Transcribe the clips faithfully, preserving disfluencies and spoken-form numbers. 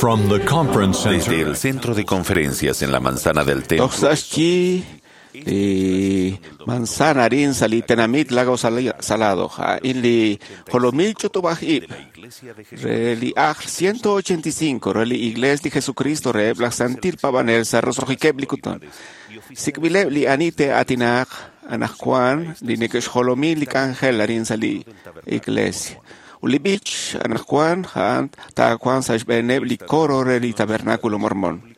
From the conference Desde center. el centro de conferencias en la manzana del templo, Toxashki y manzana rin sali tenamit lago sali- salado ha inli holomil chutubahib reli aj ciento ochenta y cinco reli iglesia de Jesucristo re blasantil pavanel sarros rojikeblikutón sikbile li anite atinaj anajjuan li nekesh holomil li kangel rin sali iglesia ulibich anajjuan han ta juan sashbeneb li coro reli tabernáculo mormón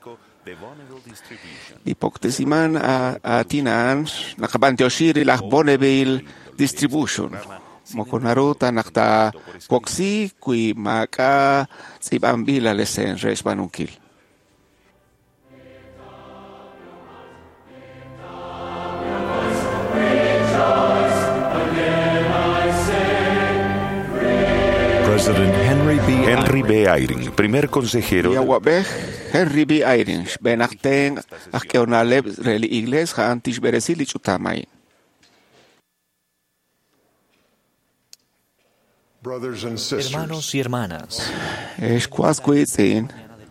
Ipoctesiman a Atinan, Nakabantioshiri la Bonneville Distribution. Mokonaruta nakta Poxi, kui Maka, Zibambila lesen, Resbanunkil. President Henry B. Henry B. Eyring, primer consejero Yawabeh, Henry B. Eyring, Benakten, Akeonaleb, Reli Igles, Hantish Beresili Chutamay. Brothers and sisters, Hermanos y hermanas, Esquas Quizin,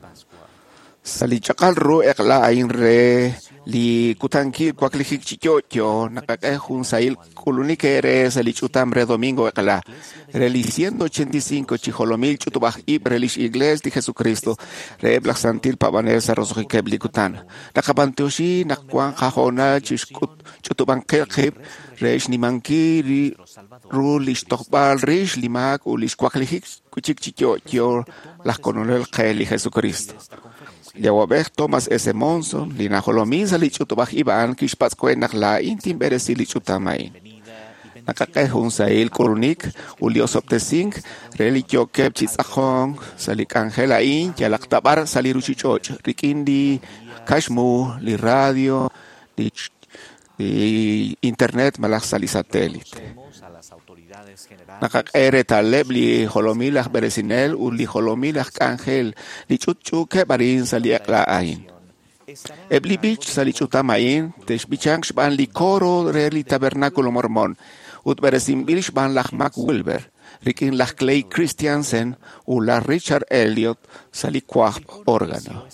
Salichakal Ru Ekla Ain Re, Li Kutanki, Quaklihik Chichocho, Nakakehun Sail, Kulunike Re, Salichutam Re Domingo Ekla, Reli ciento ochenta y cinco, Chijolomil Chutubah Ib, Relish Igles de Jesucristo, Re Blasantil Pavanesa Rosokebli Kutan, Nakabantoshi, Nakwan Jajona, Chishkut, Chutuban Kelkeb, Reish Nimanki, Rulish Tokbal, Rish Limak, Ulish Quaklihik, Kuchik Chichocho, Las Cononel Keli Jesucristo. Yawabeh Thomas S. Monson, Lina Jolomin Salichutubah Iban, Kishpatzkwe Nakla, Intim Beresili Chutamay. Nakakehun Sail Kurunik, Uliosoptesink, Religio Kepchitzahong, Salik Angela In, Yalaktabar, Saliruchichoch, Rikindi, Kashmu, Li Radio, Li, li Internet, Malak Sali Satélite. Nakakere Taleb, Li Jolomilah Beresinel, Uli Jolomilah Angel, Li Chuchu Kebarin Saliak La Ain. Ebli Beach Salichutamain, Teshbichang Shban Li Coro, Reli Tabernáculo Mormón. Ut beresim bilish ban lach Mac Wilber, Rikin lach Clay Christiansen, u la Richard Elliot, saliquach órgano.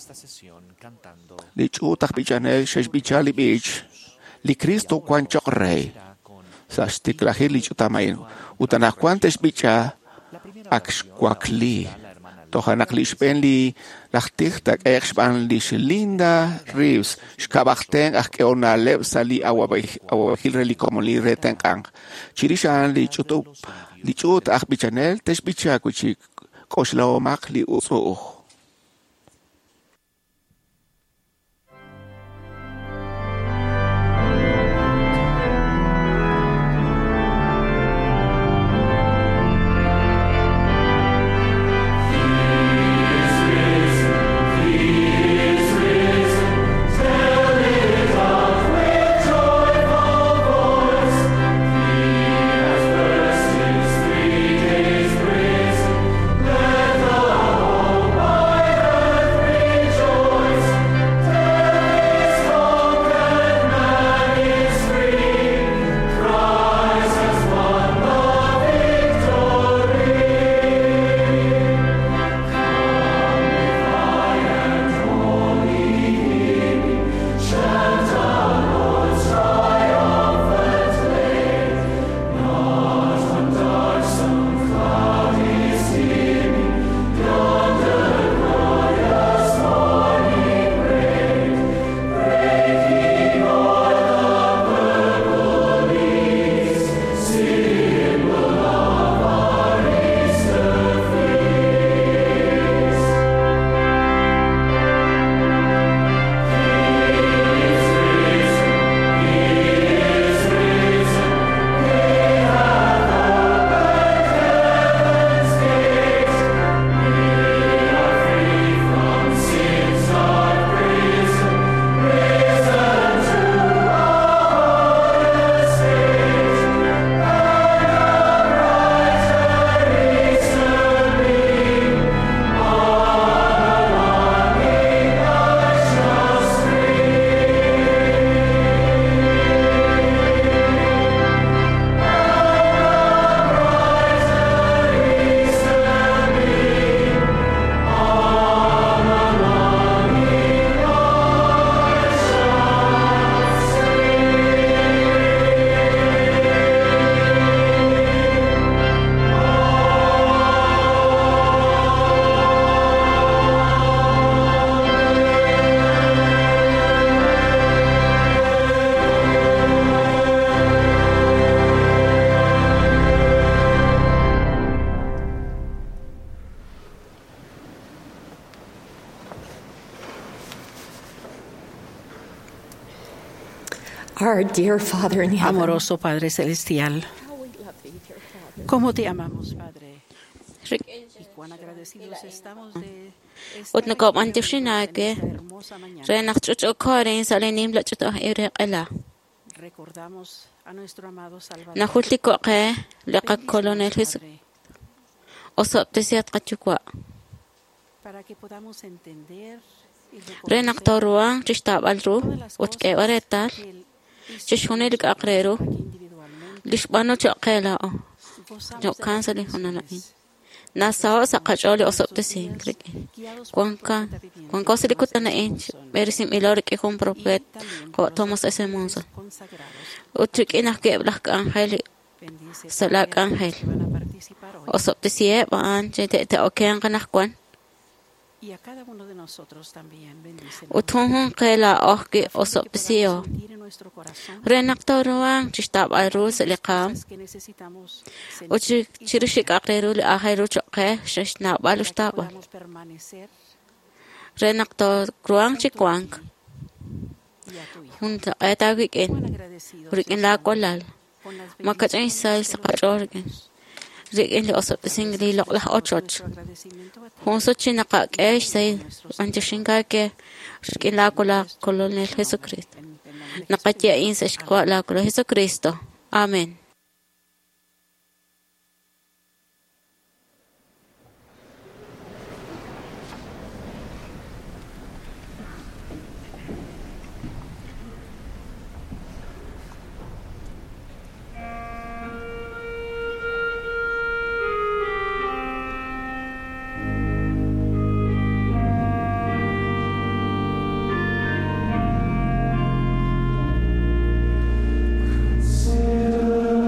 Lich utach bichanel, shesh bichali bich, li Cristo quanchoc rey. Sashtik lahir lich utamain, utanach quantes bicha, aksh quakli. Tohanak lish ben li, lach tichtak eksh ban lish Linda Reeves, shkabachten ach keona lev sali awabahil reli como li retenkang. Chirishan li chutup, li chut ach bichanel, tesh bicha kuchik, koshlo mak li usuh. Let the Our dear Father in heaven, Amoroso Padre Celestial, ¿cómo te amamos, Padre? Y cuán agradecidos estamos de Ut na kop an esta ke hermosa mañana. re nach chu kharin salenim la chu ere qala Recordamos a nuestro amado Salvador. na khulti ko qe le qa Bendícenos, colonel his Padre, osop tesiat qachukwa para que podamos entender y re nak reconocer torwa chishtab alru todas las ut ke cosas waretal que Él hizo chishunil ka aqreru individualmente. lishbano chu qela o Gozamos jo de las kansali hunala bendiciones, na sa sa qacholi osop tesin krek guiados por kwan tu ka profeta viviente, kwan ko sili Tomás kutana en berisim ilor ke hum prophet y también ko por los Thomas ese apóstoles monso consagrados. ut inak ke blak angel Bendice Salak también a los ángel. que van a participar hoy. osop tesie ban che te te oken kanak kwan Y a cada uno de nosotros también bendice. uthun qela ohki osop tesio Sentir en nuestro corazón renak torwa chishtab alru seliqam cosas que necesitamos sentir uchi chirishik aqreru li ahiru choqe shishna para que balustaba podamos permanecer renak to kruang chikwang y a tu Hijo. hun ta eta Cuán giken agradecidos rikin la estamos kolal con las makachay bendiciones sal que sa nos qachorgen rikin li osop tesingli loqlah ochoch nuestro agradecimiento a ti. hun so chinaqa kesh say antishinga ke rikin la kola kolonel Jesucristo En- en nombre de naqatya in sa shkwa la kola Jesucristo amen. Consider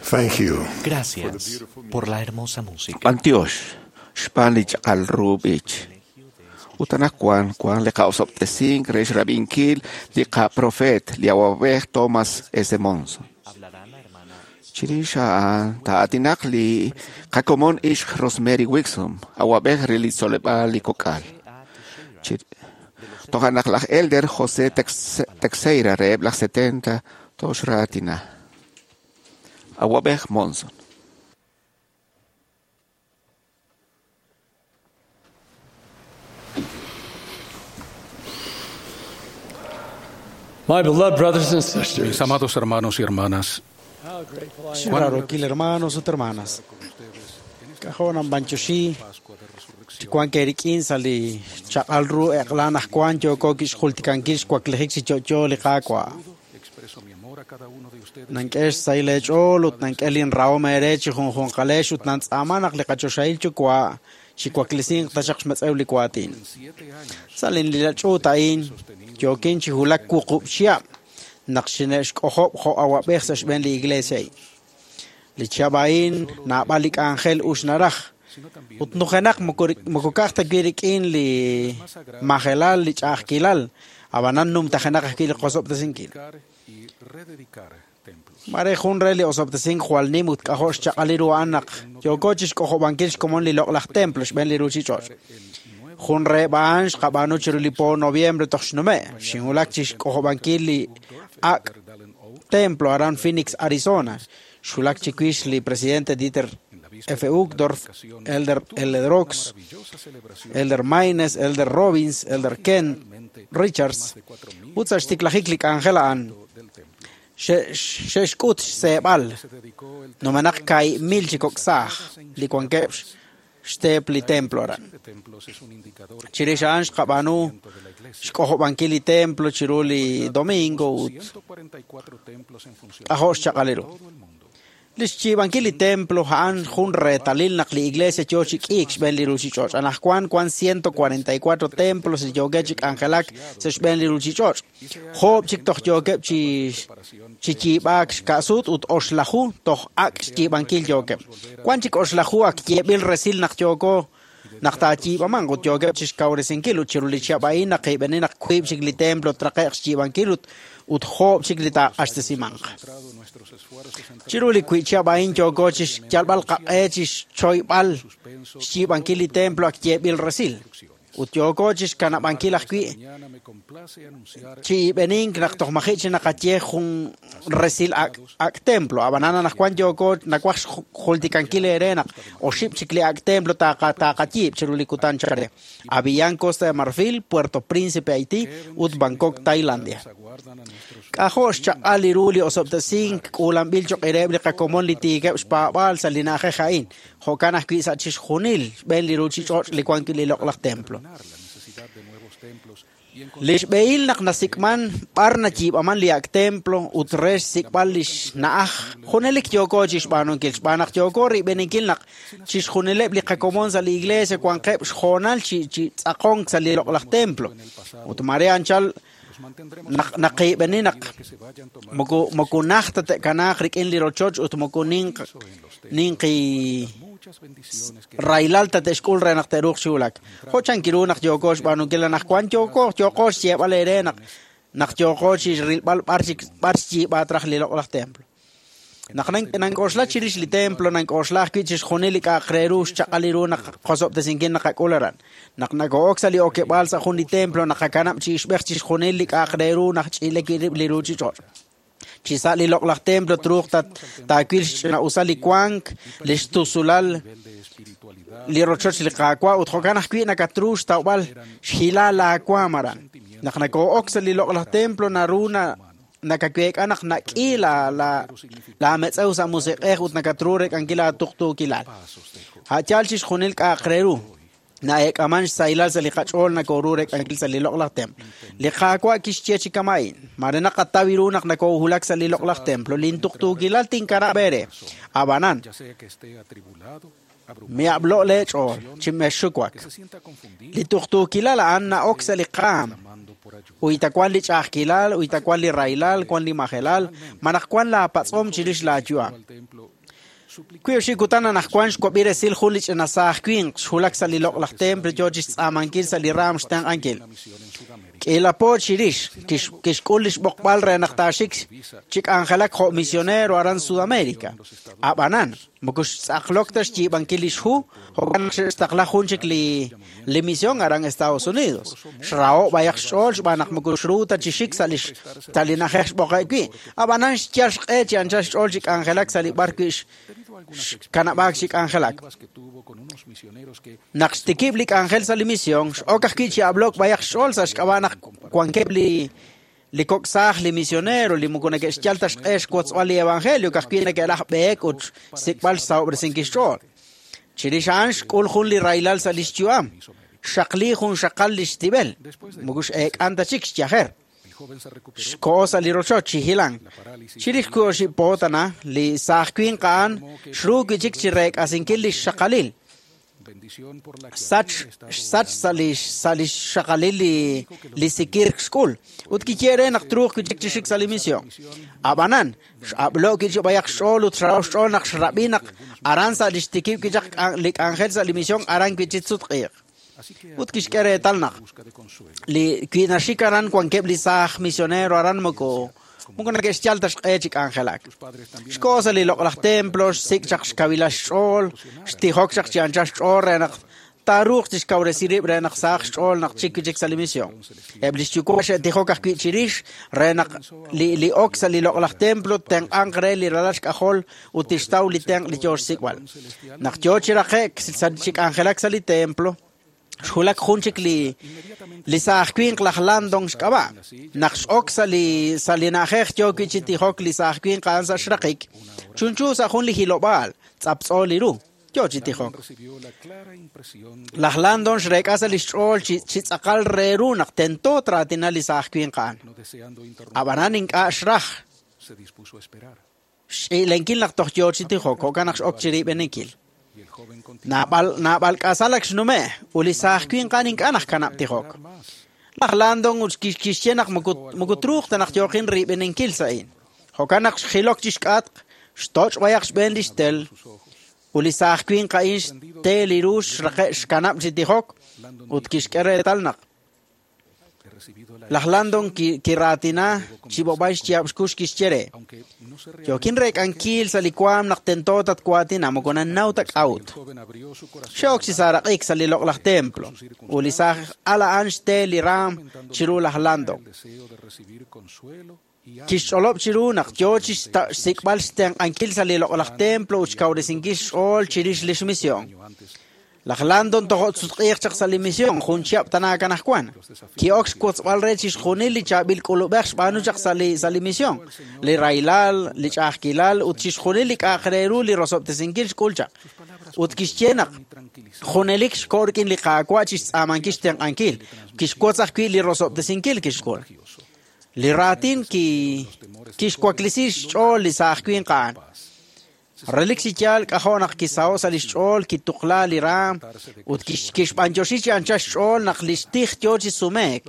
Thank you. Gracias por la hermosa música. Antiosh, Spanich al Rubich. Utanak Kwan, Kwan le causop de Sing, Resh Rabin Kil, li ka Profet, li awabeh Thomas S. Monson. Chirisha ta atinak li kakomon ish Rosemary Wixom, awabeh reli soleba li kokal. Tohanak lach elder José Texeira reb lach setenta, toshra atina. Awabeh Monson. My beloved brothers and sisters. Mis amados hermanos y hermanas. Claro, que hermanos y hermanas. Cajonan banchoshi. Chicuan kerikin sali chakalru eklanah cuancho kokis hultikankish kwaklehiks chocho likakwa. Nankesh sailech olut nankelin rao merech hon hon kalesh ut nants amanak likachoshail chukwa. Chikwaklising tashak metseuli kwatin. Salin lilachutain. Jokin chihulak kukup siya. Nakshinesh kohop ho awabeh sa shben li iglesia. Lichabain na balik angel usnarach. Utnukenak mukukak tagirikin li mahelal li chakilal. Abanan num takenak akil kosop tasinkil. Mare hunre li osop tasink hual nimut kahosh chakaliru anak. Jokochish kohobankilish komon li loklak templo shben li ruchichos. Hunre baansh kabano chirulipo noviembre toxnume. Shinulak chish kohobankili ak templo aran Phoenix, Arizona. Shulak chikwish li presidente Dieter F. Uchtdorf, Elder Elder Rox, Elder Maynes, Elder Robbins, Elder Ken Richards. Utsa stiklahiklik Angela an. Sheshkut sebal. Nomanak kai milchikoksah li kwankepsh. Stepli templo aran. Chirishan shkabanu shkohobankili templo chiruli domingo ut. Ahosh chakalero. Lishchibankili templo han hunre talil nakli iglesia chochik ik shbenli ruchichoch. Anahkwan kwan ciento cuarenta y cuatro templos yogechik angelak se shbenli ruchichoch. Hob chik toch yogep chi chichibak kasut ut oslahu toch ak chibankil yogep. Kwan chik oslahu ak yebil resil nak yogo naktachi bamangut yogep chishkawresin kilut chirulichia bai nakibeni nakwib chikli templo traqeq chibankilut ut hob chiklita ashtesimang. Chiruli kuichia bain yogo chish chalbal qaechish choybal chibankili templo ak yebil resil. Ut yogo chish kanabankila kui chi bening nak toch machichi nakatye khun resil ak ak templo abanana nakwan yogo nakwax khultikankile erena o ship chikli ak templo ta ta katip chiruli kutan chare Avian Costa de Marfil, Puerto Príncipe Haití ut Bangkok Tailandia. Kahosh cha aliruli osoptasing ulam bilcho erebli ka komon litige spabal sa linaje jain hokanah ki sa chis khunil ben liruchi chot likwan ki lilok templo lish beil nak nasikman parna chib aman liak templo utres sikbal lish naah khunelik yoko chis banon kil banak yoko ri benikil nak chis khunele bli ka komon sa iglesia kwan qeb khonal chi chi tsaqong sa lilok templo ut marian chal naqi beninak moko moko nakhta te kanak rik en lirochoch ut moko ning ninqi railalta te skul renak te ruk shulak hochan kiru nak jokosh banu kila nak kwan joko jokosh ye balere nak nak jokosh ril bal parchik parchi batrah lilok templo nak nang nang osla chirish li templo nang osla kichis khonelik akrerush chaqaliru nak qosop te singin nak kolaran nak nagoksali oke balsa khuni templo nak kanam chish bechis khonelik akreru nak chile kirib liruchi chor chisali lok la templo truqtat takilsh na usali kwank listusulal li rochoch li qaqwa utkana khwi nakatrush tawbal shila la kwamaran nak nako oksali lok la templo naruna nakakwek anak nakila la la metsaw sa musiqeh ut nakatrurek angila tuqtu kilal ha chalchis khunil ka aqreru na ek aman sailal sa liqachol na korurek angil sa lilok tem liqaqwa kishchechi kamain marena qatawirunak nako hulak sa lilok templo lintuqtu kilal tinkara bere abanan me hablo lecho chimeshukwak lituqtu kilal anna oksali qam Uitakwan li chakilal, uitakwan li railal, kwan li mahelal, manakwan la patsom chilish la jua. Kuyo shikutana nakwansh ko bire sil khulich na sa kwing shulak sa lilok lak temple jojis amankil sa liram stang angel. Kila po chirish kish kish kulish bokbal re naktashik chik angelak ho misionero aran Sudamérica. Abanan mukush saklok tas chi bankilish hu hogan stakla hunchik li li misión aran Estados Unidos. Shrao bayak shol banak mukush ruta chishik salish talinahesh bokay abanan chyash echi anchash shol chik angelak sali barkish kanabak chik angelak. Nakstikiblik angel sa li misión okakkichi ablok bayak shol sa shkabanak Cuanqueb li li coxaj li misionero li mukuna que chaltas es quots ali evangelio que quien que la beek ut sikbal sauber sin kishol chirishansh kul khun li railal salistuam shaqli khun shaqal listibel mugush ek anta chik chaher cosa li rocho chihilan chiris ko shi potana li sahquin kan shru ki chik chirek asinkil li shaqalil Sach sach salish salish shakalili li sikir school ut ki quiere nak truq ki chik sali mission abanan ablo ki bayak shol ut shol nak shrabinak aran salish tikib ki jak lik angel sali mission aran ki chitsut qir ut ki quiere talnak li ki nashikaran kwan keb li sah misionero aran moko Mungkin nak istial tas ejik angelak. Skosa li lok lak templos, sik chak skawila shol, stihok chak chianchas shol renak taruch tis kawre sirip renak sak shol nak chik chik salimisyon. Eblis chuko siya tihok ak kichirish renak li li ok sa li lok lak templo teng angre li ralash kahol utistaw li teng li jor sikwal. Nak jor chirakek sa chik angelak sa li templo. Shulak khunchik li li sahquin lahlandong skaba naqsh oksa li salinajej joki chitihok li sahquin qansa shraqik chunchu sa khun li hilobal tsapsoliru jochitihok lahlandong shrek asa li shol chitsaqal reru naqtento tratina li sahquin qan abananin ka shraj lenkin laqtoh jochitihok kanaqsh okchiri benikil Nabal nabal kasalak shnume uli sahquin qanin kanak kanap tihok Lahlandong us kishienak mugutruk tanak jokin ribenin kilsain hokanak khilok chishkat stoch wayak bendistel uli sahquin qain telirush raqesh kanap jitihok ut kishkere talnak Lahlandong kiratina chibobais chiabskush kishchere Jokin rek ankil sa likwam naktentotat kwatina mokonan nautak out. Shok si sarak ik sa lilok lak templo. Ulisah ala anste liram chiru lahlandong. Kisholop chiru nak jochis sikbal steng ankil sa lilok lak templo uchkaw desingkish ol chirish lish misyon. Lahlandon tohot sutqiyek chak sa limisyon khun chiap tanaka nakwan. Ki ox quots walrechis khunili chabil kulubeksh banu chak sa li sa limisyon. Li railal, li chakilal, utchis khunili kakreru li rosop tesingkish kulchak. Utkish chenak. Khunelik shkorkin li kakwachis amankish ten ankil. Kish quotsak ki li rosop tesingkil kish kol. Li ratin ki kish kwaklisish chol li sahquin qaan. Relik si chal kahonak kisao sa lishol kitukla liram ut kish kish panjoshi ancha shol nak listih joji sumek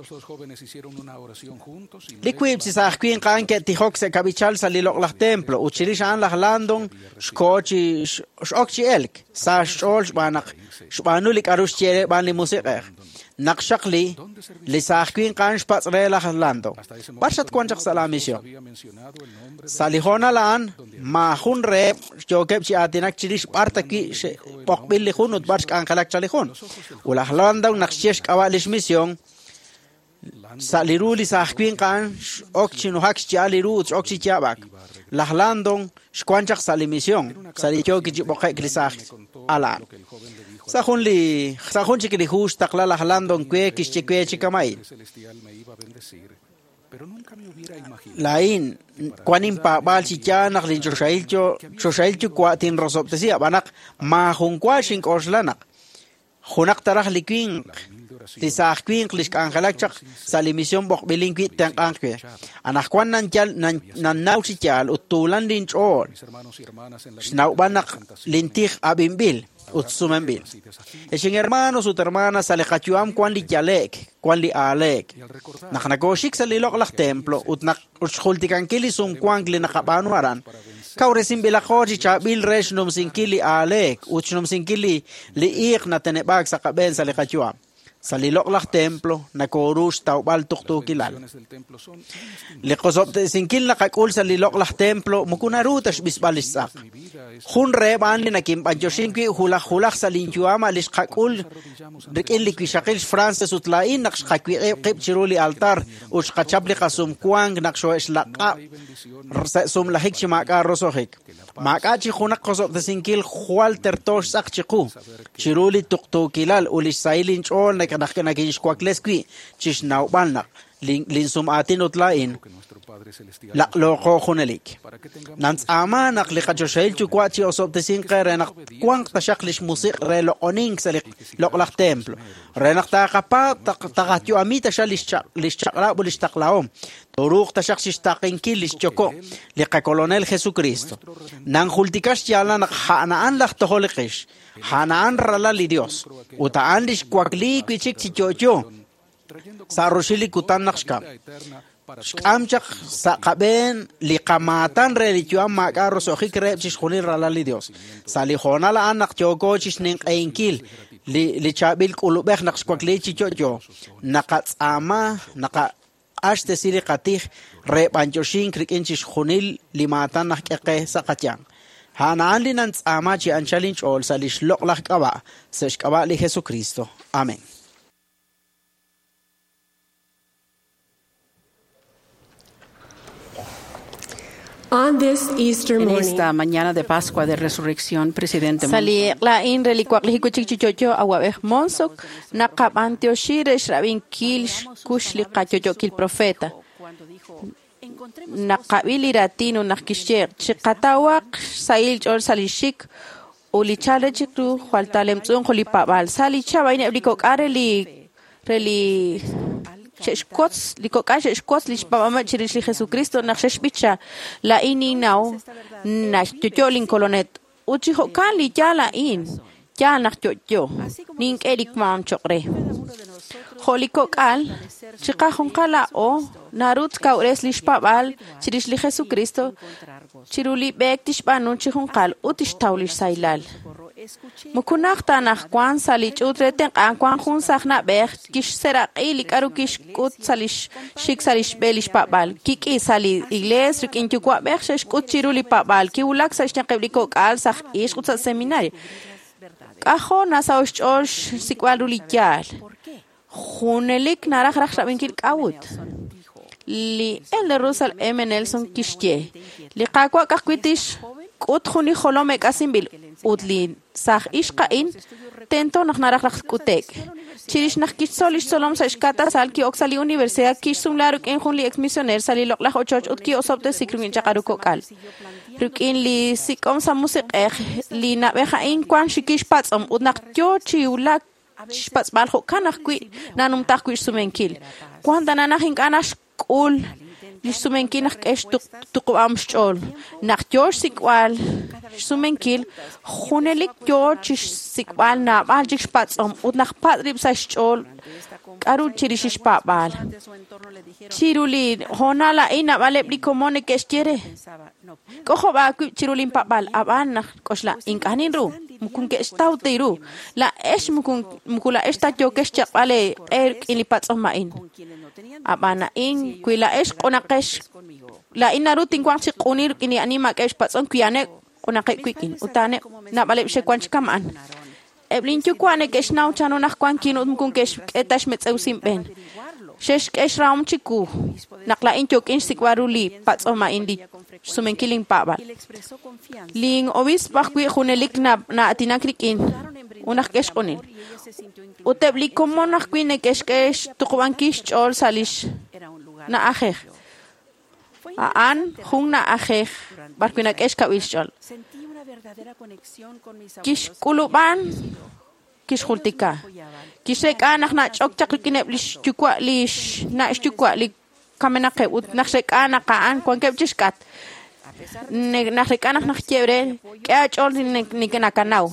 liquib si sahquin qan ke tihok se kabichal sa lilok lah templo uchirish an lah landong shkochi shokchi elk sa shol banak shbanulik arush chere ban li musiqer naqshaqli li sahquin qan shpats relah lando barshat kwanchak salamisyo salihona lan ma hun rep jokep chi atinak chirish parta ki pokbil li khunut barsh kan khalak chalihun ulah landau naqshesh qawalish mission saliruli sahquin qan okchinu haks chaliru okchi chabak lahlandong shkwanchak salimission salicho ki bokek li sah alan Sahun li, sahun chiki li hus takla lahlandong kwe kish kwe chikamay. Lain, kwanin pa bal si tiyanak li choshailcho, choshailcho kwa tin rosop tesiya banak mahung kwa shink oslanak. Hunak tarak li kwing, li sah kwing lish kankalak chak sa limisyon bok biling kwit tang ankwe. Anak kwan nan tiyal, nan naw si tiyal utulan din chol. Snaw banak lintih abimbil. Utsumembil. Esing hermanos ut hermanas alekachuam kwan li jalek, kwan li alek. Naknagoshik sa lilok lak templo ut nak utshultikan kilisum kwan li nakabanu aran. Kauresim bilakoji cha bil resh num sinkili alek, uch num sinkili li ik na tenebag sa kaben sa likachua. Sa liloklak templo, na korush taubal tuktukilal. Likosop te sinkil na kakul sa liloklak templo, mukunarutas bisbalisak. Hunre banli na kimpanjoshinkwi hulak-hulak sa linchuama lis kakul, rikin likwishakil Frances utlain naks kakwi kip chiruli altar, uch kachapli kasumkwang naksho islaka, sumlahik chimaka rosohik. Makachi hunak kosop te sinkil hualter tosh sak chiku, chiruli tuktukilal ulis sailin chol na kanak na kinishkwakleski chish naubalnak lin linsum atin utlain lakloko hunelik nans ama nak likachoshail chukwachi osop te sinkere nak kwang tashaklish musik re lokoning sa loklak templo renak takapa takatyo amita siya lishchakla bulish taklaom turuk tasyak shishtakinkil lishchoko lika kolonel Jesucristo nang hultikash yala nak haanaan lak toholikish hanaan rala li Dios utaan lish kwakli kwichik chichocho sa roshili kutan nakshkam shkamchak sa kaben li kamatan religion makaro sohik rep chishkhuli rala li Dios sa li honala anak choko chishning ainkil li li chabil kulubek nakshkwakli chichocho nakatsama naka ashte siri katih rep anchoshin krikin chishkhunil limatan nakeke sa katyang hanaan li nantsama chi anchalin chol sa lishloklak kaba sa shkaba li Jesucristo. Amén. On this Easter En morning, esta mañana de Pascua de Resurrección, presidente Sali la in relikwak li kuchik chichocho awabeh monsok nakapantio shires rabin kil kush li kachocho kil profeta nakabili ratino nakisher chikatawak sail or salishik uli challenge tu faltalem tsun kholi pabal sali chabain ebliko kareli reli Sheshkots, likokash shkots lish pamama chirish li Jesucristo na sheshbicha la ini now na chocholin kolonet uchi hokan li ya la in ya na chocho ning erik man chokre holikokal chika honkala o narut kaures lish pabal chirish li Jesucristo chiruli bek tish banun chihonkal utish taulish sailal Mukunak tanah kwan salich utreten kan kwan hun sakna ber kish serak ilik aru kish kut salish shik salish belish papal kiki sali igles rikin tukwa ber shesh kut chiruli papal ki ulak sash nakebliko kal sak ish kut seminario kaho nasaosh chosh sikwaluli kyal hunelik narak rak sabin kil kawut li el Rosal M Nelson kishye li kakwa kakwitish kut huni holomek asimbil utli sah ishqain tento nach narach kutek chirish nach kish solish solom sa ishkata sal ki oksali universidad kish sumlaruk en hun li ex misioner sali lok la ochoch utki osopte sikrungin chakaruko kal rukin li sikom sa musik eh li na beha in kwan shikish patsam utnak yo chiula pats bal ho kanach kui nanum tak kui sumenkil kwanda nanahin kanash kul li sumenkil nach kesh tuk tuk am shol nach yo sikwal sumenkil hunelik George sikwal na baljik spats om ut nach patrib sa chol karu chirish papal chiruli honala ina vale blikomone kestiere koho ba chirulin papal aban nach kosla inkanin ru mukun ke stauteiru la es mukun mukula esta yo kescha vale er ilipats omain abana in kuila es konakesh la inarutin kwang sikunir kini anima kesh patson kuyane una kwikin utane na balep she kwanch kaman eblin chukwane kesh nau chano nach kwankin um kun kesh etash met eusim ben shesh kesh raum chiku nakla inchok in sikwaruli patsoma indi sumenkiling pabal ling obis bakwi khunelik na na atinakrikin unach kesh konin utebli como nach kwine kesh kesh tukwankish chol salish na ajer aan hung na ajer barkwina kesh kawil chol kish kuluban kish khultika kish reka nach na chok chakrikinep lish chukwa lish na chukwa li kamena ke ut nach reka na kaan kon kep chiskat ne nach reka nach nach chebre ke chol ni ni kana kanau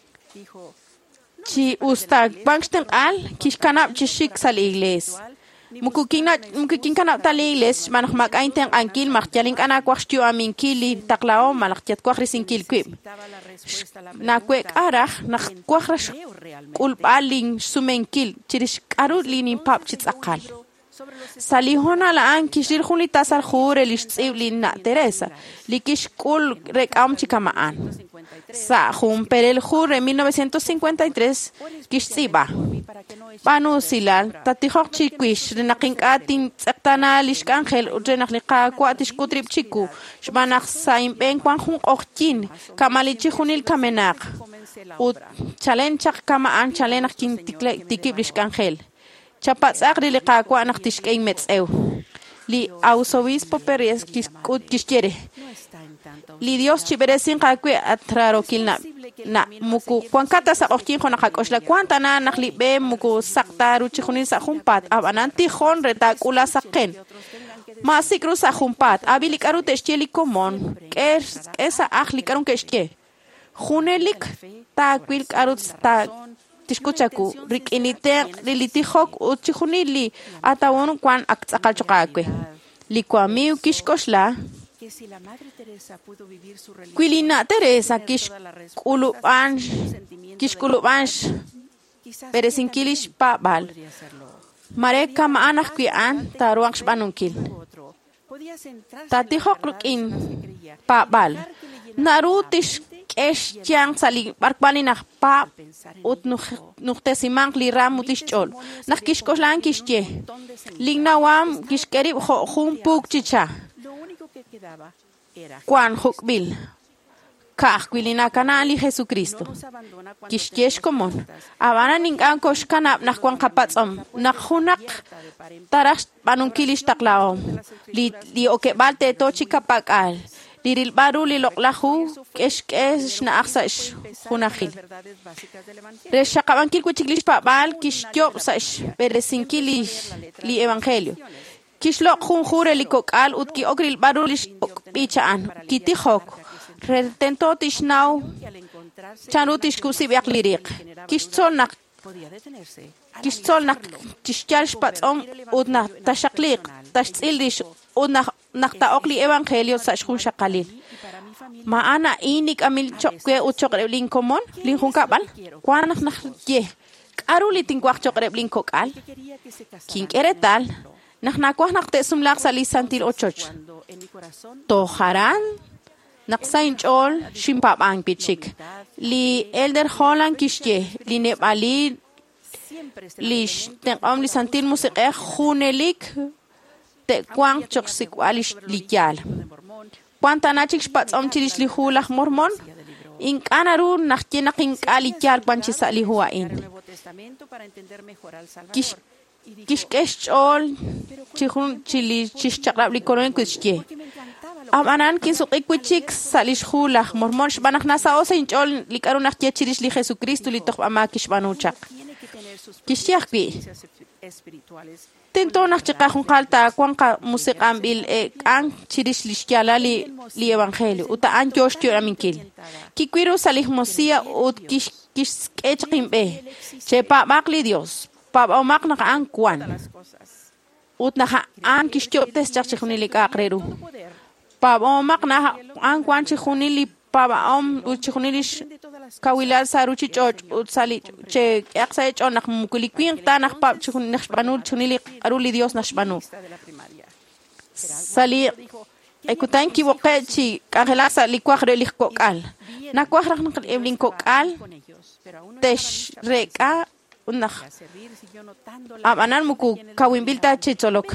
chi usta banksten al kish kanap chishik sal igles Mukukina mukukina taliles manak makainten ankil makjalin kana kwastio aminkili taklao malakjat kwahrisinkel kwib. Na kwek arach nak kwahras kulpaling sumenkil chirish karu linin pap chitsakal. Salihona la an kishir khuli tasal khore listsiblin na Teresa likish kul rekam chikamaan. Sa khum perel khur en mil novecientos cincuenta y tres kishtsiba. Panu silal tatihok chikwish renakinkatin tsaktana lishkangel utrenaknika kwatish kutrip chiku shbanak sa impen kwan khun oktin kamalichi khunil kamenak ut chalenchak kamaan chalenak kin tikib lishkangel. Chapats agri li kakwa anak tishkay metsew. Li arzobispo Pérez kiskut kishkere. Li Dios chiberesin kakwe atraro kilna na muku kwankata sa okkin ko nakakosla kwanta na naklibe muku saktaru chikunin sa humpat abanan tihon retakula saken. Masikru sa humpat abilik aru teshtieli komon kes esa ahlik arun keshtie. Hunelik takwil arut ta Tishkuchaku, Rick inite, Liliti Hawk, Uchihunili, Atawon Kwan Aktsakachokakwe. Likwamiu Kishkoshla, Quilina Teresa, Kishkulubansh, Kishkulubansh, Peresinkilish Pabal, Mareka Maanakwian, Taruansh Banunkil. Tati Hawk in Pabal, Narutish. Es yang sali barkbani nach pa ut noch tesimang li ramutish chol nach kishkoslan kishje lignawam kishkeri khum puk chicha kwan hukbil kah kwilina kanali Jesucristo kishjesh komon abana ningan koshkanap nach kwan kapatsam nach hunak tarash banunkilish taklaom li li okebalte tochi kapakal Liril baru li loklahu kesh kesh na aksash hunahil. Reshakabankil kuchiklish pabal kish job sash peresinkilish li evangelio. Kish lok hun jure li kokal utki ogril baru lish pichaan kiti hok. Retento tish now chanutish kusibiak lirik. Kish tsol nak kish tsol nak kish charsh patsom udna tashaklik tashilish udna Nakta okli evangelio sa shkun shakalil. Maana inik amil chokwe uchokre blin komon, lin hunkabal, kwanak nakye. Karuli tinkwak chokre blin kokal. King eretal, nak nakwak nakte sumlak sa lisantil ochoch. Toharan, naksain chol, shimpap ang pichik. Li elder Holland kishye, li nepali, li tenkom lisantil musik eh hunelik, Kwang chok sikwalish likyal. Kwanta nachik spats om chilish lihulah mormon. In kanaru nakye naking kalikyal panchisa lihuain. Kish kish kesh ol chihun chili chish chakrab likoron kuchye. Amanan kinsuk ikwichik salish hulah mormon shbanak nasa osa inchol likaru nakye chilish li Jesucristo li tok ama kishbanuchak. Kishyakbi. Tento nak chika kung kalta kung ka musik ambil e ang chirish lishkiala li li evangelio uta an Josh tio aminkil kikwiro salih mosia ut kish kish kechimbe che pa makli Dios pa o mak naka ang kwan ut naka ang kish tio tes chak chunili ka akreru pa o mak na ang kwan chunili pa om ut chunili Kawilal saruchi choj ut sali che yaksa chon nak mukulikwin ta nak pap chun nak banu chunili aruli Dios nak banu sali ekutan ki woqechi kagelasa likwahre likokal nakwahrak nak eblin kokal tesh reka unak abanan muku kawimbilta chicholok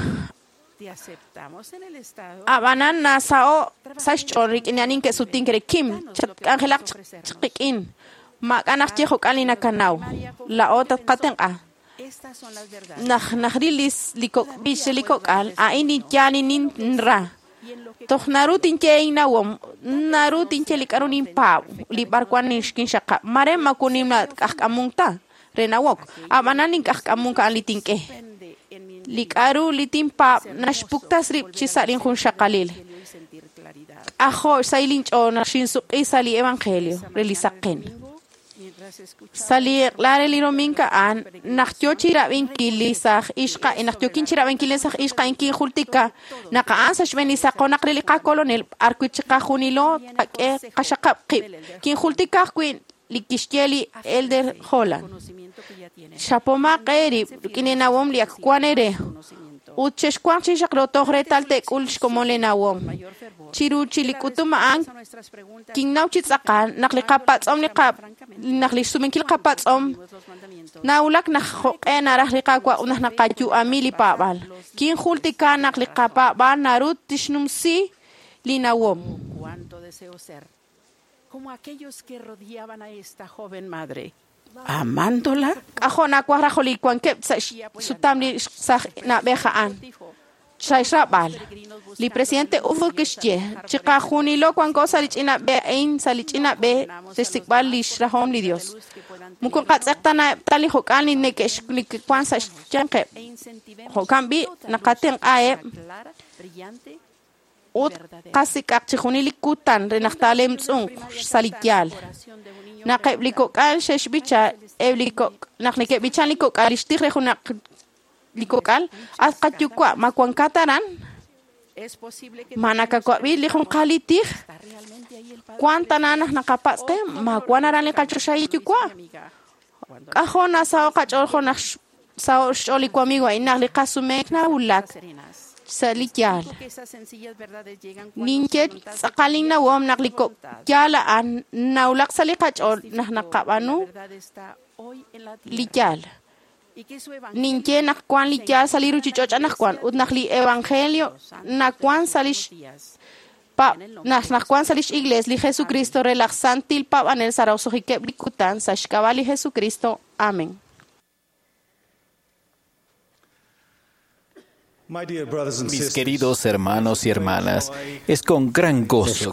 Abanan na sao sash chorik inanin ke sutin kere kim angelak chikin makanak chehok alina kanau la otat katen a nah nahrilis likok bis likok al a ini jani nin ra toh narutin che inawom narutin che likarunin pa libar kwanin skin shaka mare makunim na kakamungta renawok abanan ning kakamungka alitinke Likaru litimpa nashpuktas rip chisalin hun shakalil. Ajo sailin o nashinsuk isali evangelio relisaken. Sali clare liro minka an nachtyo chira vinkili sah ishqa nachtyo kin chira vinkili sah ishqa inki khultika naqa ansa shveni sa qonaqli qa colonel arkuchqa junilo e qashaqab qib kin khultika queen likishkeli elder Holland Shapoma qeri kinena wom li akwanere uchesh kwanchi shaqro tohre talte kulsh como lenawom chiru chilikutuma an kinnaw chitsaqan naqli qapat om liqab naqli sumenkil qapat om naulak naqena rahliqa kwa unah naqayu amili pabal kin khultika naqli qapa ba narut tishnumsi linawom cuánto deseo ser como aquellos que rodeaban a esta joven madre amándola ajona kwara kholi kwanke sutamli sah na behaan Shaishabal, li presidente Uvo Kishye, chica junilo kwan cosa lichina be ein salichina be testikbal li shrahom li Dios. Mukun qatsaqtana tali hokani nekesh li kwan sa chanke. Hokambi nakaten ae ut qasik aqchunili kutan renaqtalem tsung salikyal. Naqebliko kal sheshbicha ebliko naqnike bichaliko kalishtigre hunak likokal asqatyukwa makwankataran manakakwa bilihun qalitig kuantanana naqapasqe makwanara liqachushayitukwa qajona sao qachorjona sao sholiku amigo inaqli qasumekna ulak salikyal ninket saqalina wom naqliko yala an naulak saliqachol naqnaqabanu likyal Ninke nakwan li ya saliru chichocha nakwan ut nakli evangelio nakwan salish pa nas nakwan salish iglesia li Jesucristo relaxantil pa anel sarauso hike blikutan sashkavali Jesucristo amén. Mis queridos hermanos y hermanas, es con gran gozo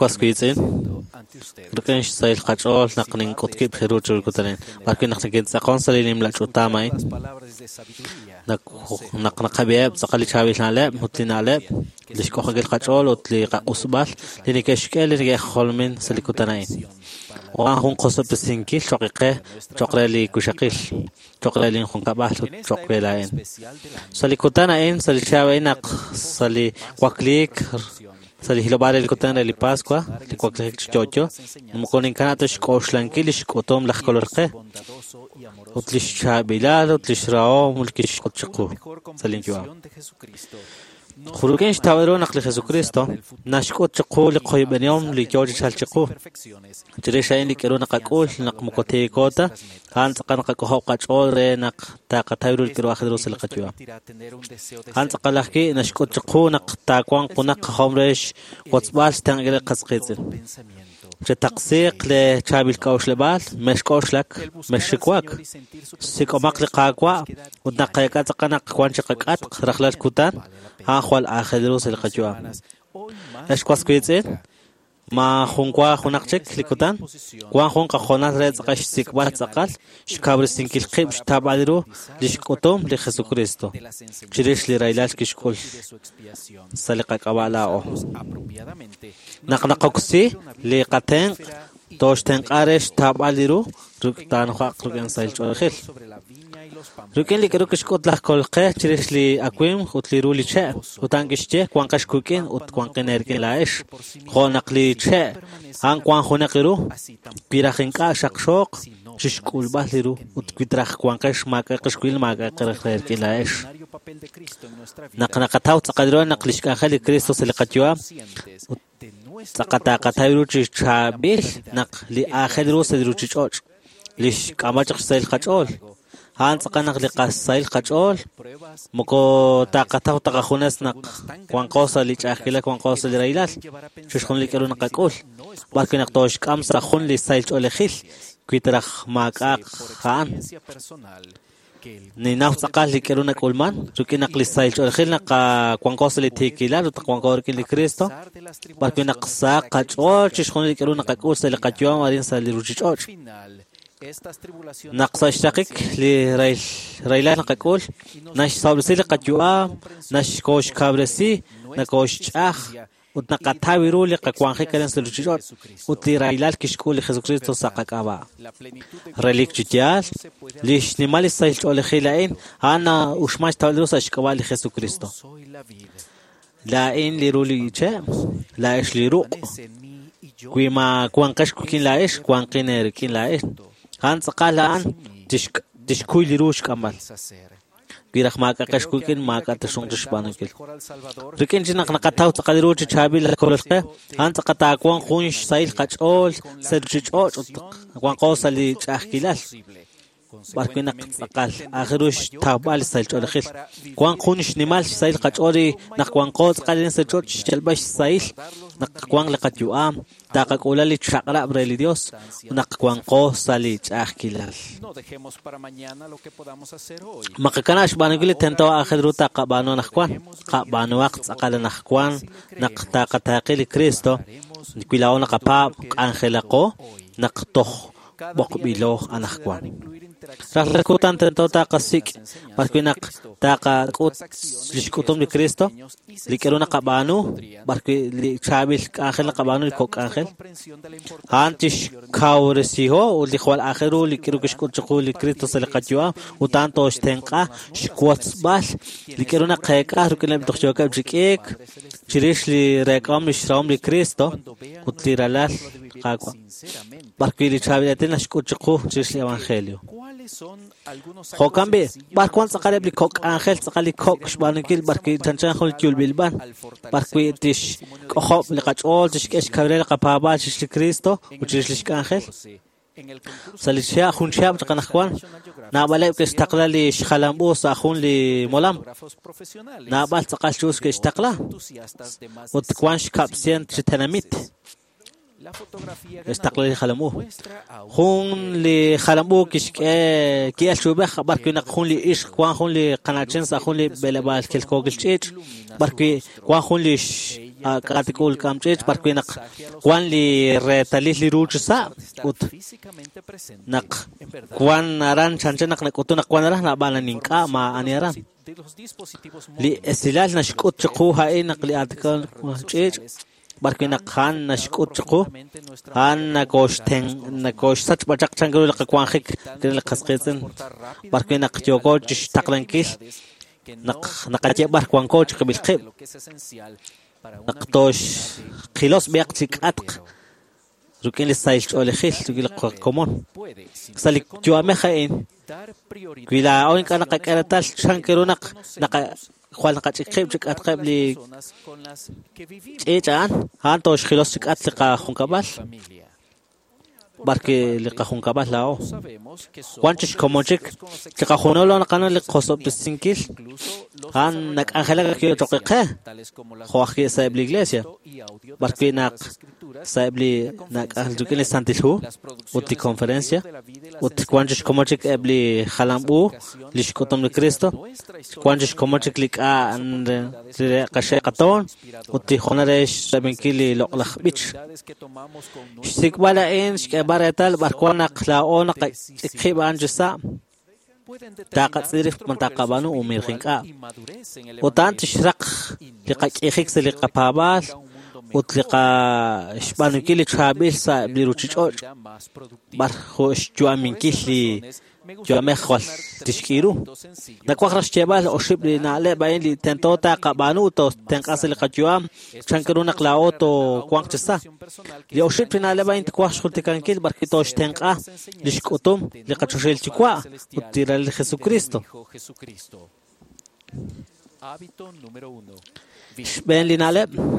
Rukens sail qachol naqnin qotkib khiruchul kutanen lakin naqnin saqon salilim la chutamai nak naqna qabeb saqali chawi lalab mutlinalab lishko khagil qachol utli usbal linikashkel li kholmin salikutanai wa hun qosab sinki shoqiqe choqrali kushaqil choqrali khunqabah choqrelain salikutanain salichawi naq sali waqlik Sali hilobare el kutana li Pascua, li kwaklik chocho, mukonin kanato shkoshlanki li shkotom la kolorqe. Utlish chabilal, utlish rao, mulkish kotchqu. Salin jwa. Khuruken shtawero naqli Jesucristo, nashkot chqu li qoybenyom li joji chalchqu. Jireshain li kero naqaqul naq mukote kota, han taqan qaqo qachol re naq taqatayru kero akhidro salqatwa. Han taqalaqki nashkot chqu naq taqwan qunaq khomresh qotsbal stangel qasqitzin. Taqsiq le chabil kaushlebal, meshkoshlak, meshikwak. Sikomaq li qaqwa, udnaqayqa taqanaq kwanchaqat rakhlat kutan. Akhwal akhidro salqatwa. Eshkwasquitzin ma khunqwa khunaqchik likutan kwan khunqa khonat re tsaqash sikba tsaqal shkabristin kilqib shtabaliru lishqutum li Jesucristo chirish li railal kishkul saliqa qabalao naqnaqoksi li qaten toshten qaresh tabaliru ruktan khaq ruken sailchorkhil Ruken li kero kishkot la kolqe chirish li akwim utliru li che utan kishche kwan kashkuken ut kwan kenerken laish khonaqli che han kwan khonaqiru pirajinqa shaqshoq shishkul bahliru ut kwitraj kwan kash maka kashkuil maka qerqerken laish naqnaqataw taqadro naqlishka khali Cristo seliqatwa taqata qatayru chichabil naqli akhidru sedru chichoch lish kamachq sel qachol Han taqanaq li qasail qachol moko taqataw taqajunas naq kwan qosa li ch'ajkila kwan qosa li railal shishkhun li kerun qaqul barkinaq tosh kamsa khun li sail ch'olejil kwitraj maqaq han ni naw taqal li kerun qulman rukinaq li sail ch'olejil naq kwan qosa li tikila kwan qorkin li Cristo barkinaq sa qachol shishkhun li kerun qaqul sa li qachwa marin sa li ruchich'och نقص اشتقك لريل ريلان قاقول ناش صابرسي لقجوا ناش كوش كابرسي نكوش اخ utnaqataviruli qaquanji karen seluchichot utirailal kishkuli Jesucristo saqaqaba relik chitial lish nimali sail olejilain ana ushmach tawlus ashqabali Jesucristo la in liruli che la ish liruq kuima kuanqash kukin la ish kuanqiner kin la ish han saqalan tishk tishkuy lirush kamal Girach maka kashkukin maka tashung tishpanukil. Rikin jinak nakataw takadiru chichabil kolke. Han takatakwang kunsh sail kachol serchichol kwang kosali chahkilal. Barkinak takal akhirush tabal sail cholkhil. Kwang kunsh nimal sail kachori nakwang kos kalin serchol chalbash sail nakwang lakatyuam takakulali chakra breli Dios nakwang kosali chahkilal. Makakanash banugili tento akhidruta qabano nakwan qabano waqt aqala nakwan naqtaqataqili Cristo nikwilao naqapa angelaqo naqtoh boqbilo anakwan Rakutan tento taqasik barkinak taqa qut lishkutum ni Cristo likeruna qabano barki li chabil angel qabano kok angel antish kauresiho ulikhwal akhiru likiru kishkutchqu li Cristo salqatwa utanto shtenqa shkwatbal likeruna qayqa rukina bdokhjoka bjikek chirish li rekam shram li Cristo utliralal qaqwa barki li chabilatina shkutchqu chirish li evangelio Hokambe, barkwan sakale bli kok angel sakali kok shbanukil barki tanchan khol kyul bilban barki tish kohop li qachol tish kesh kabrel qapaba tish Cristo uchish li angel salishya khunshab tqanakhwan na balay kesh taqla li shkhalambu sakhun li molam na bal taqal chus kesh taqla utkwan shkapsien ttanamit استقلال خلموه خون لي خلموه كش كي شوبه بركي نخون لي ايش كوان خون لي قناچن سخون لي بلبال كل كوغل تشيت بركي كوان خون لي قاتيكول كام تشيت بركي نق كوان لي رتالي لي روچسا اوت نق كوان ران چانچن نق نقوتو نقوان راه نبانا نينكا ما انيران لي استلال نشكوت چقوها اي نقلي ارتكل تشيت barki na khan na shkutchqu han na koshten na koshsach bachak changru la qwankhik den la qasqisen barki na qtyogo chish taqlankil na na qatye bar kwanko chqbil qib naqtosh khilos biaqtik atq rukin li sayl ole khil tugil komon salik juame khain kwila oin kana qaqaratal chankerunaq naqa خوال قاتي قيب جك اتقب لي ايجان هان توش خلاص جك اتلقى خنقبال barke liqa junkabas lao wanchish komonchik liqa junolo naqana liqoso pisinkil han nak angela que toqeqe xoaqi saib la iglesia barke naq saib li nak aljukel santilhu uti conferencia uti wanchish komonchik ebli khalambu lishkotom de Cristo wanchish komonchik liqa qashay qaton uti khonaresh sabinkili loqlakh bich sikbala en baratal barkwana qlaona qiban jisa taqatsirif mantaqabanu umirqinqa utant shraq liqaqixik liqapabal utliqa shbanukili chabil sa bliruchichoch barkhosh juaminkili juamehwal tishkiru nakwaqrash chebal oshibli nale bayin li tentota qabanu to tenqasli qajuam chankaruna qlaoto kwaqchisa li oshibli nale bayin tkwaqsh khultikankil barkitosh tenqa lishkutum liqachushel chikwa utira li Jesucristo hábito número uno ben linale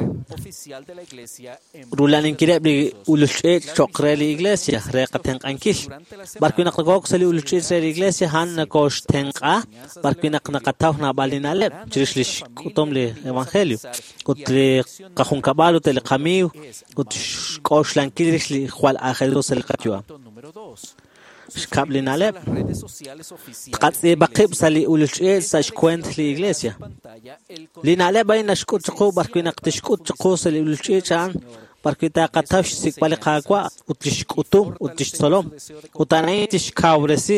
rulan inkile bi uluche chokre li iglesia reqaten qankil barkina qogosali uluche li iglesia han kosh tenqa barkina qnaqatawna balinale chirishlish kutom li evangelio kutli qahun kabalu tel qamiu kut kosh lankilish li khwal akhiros li qatwa Shkab linale tqatsi baqib sali uluche sash kwent li iglesia linale bayna shkut chqu barkina qtishkut chqu sali uluche chan barkita qatash sikbali qaqwa utishkutu utishsolom utanay tishkawresi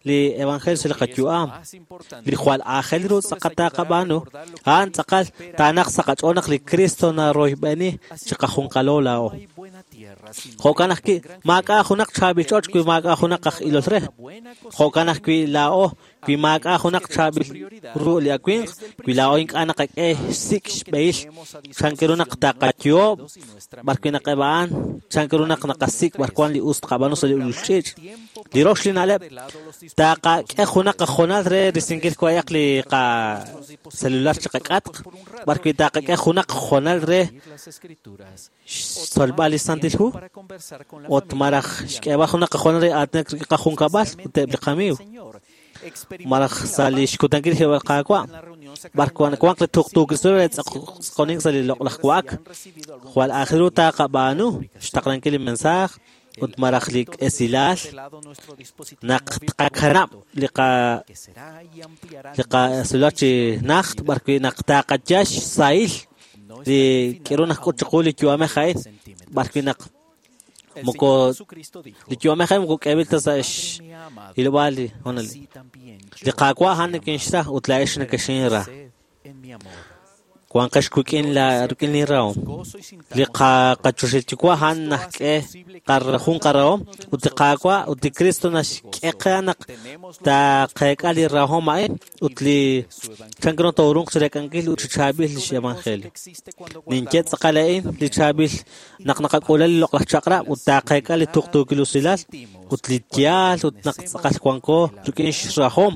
li evangel sel qachua li khwal akhel ru tsaqata qabano han tsaqal tanak saqachonak li Cristo na roibani chiqahun qalolao khokanak ki maka khunak chabi choch ku maka khunak qah ilosre khokanak ki lao ki maka khunak chabi ru li akwin ki lao ink anak e six beis chankeruna qtaqatyo barkina qaban chankeruna qnaqasik barkwan li ust qabano sel ulchich li roshlin alab taqa e khunak khonat re risingil ko yaqli qa celular chiqaqat barki taqa e khunak khonal re solbali santilhu ot maraj shkeba khunak khonal re atnak qahun kabal tebli qamiu maraj salish kutankil hewa qaqwa barkwan kwak le tuk tuk sore qoning sali loqlaqwak khwal akhiru taqa banu shtaqrankil mensaj ut marajlik esilal naqtaqakhanab liqa liqa sulachi naxt barki naqtaqachash sail li kiruna qochquli kiwame khay barki naq moko li kiwame khay moko kebilta sash ilwali honali liqa kwa han kinshta utlaishna kashinra kwan kashkukin la rukin ni raw liqa qachushikwa han nahke qarrahun qarao utiqaqwa uti Cristo nash qeqanak ta qeqali rahoma utli changron torung sirekankil utchabil li evangel ninket qalain li chabil naqnaqa qolal loqla chaqra uta qeqali tuqtukil silal utli tial utnaq qal kwanko rukin shrahom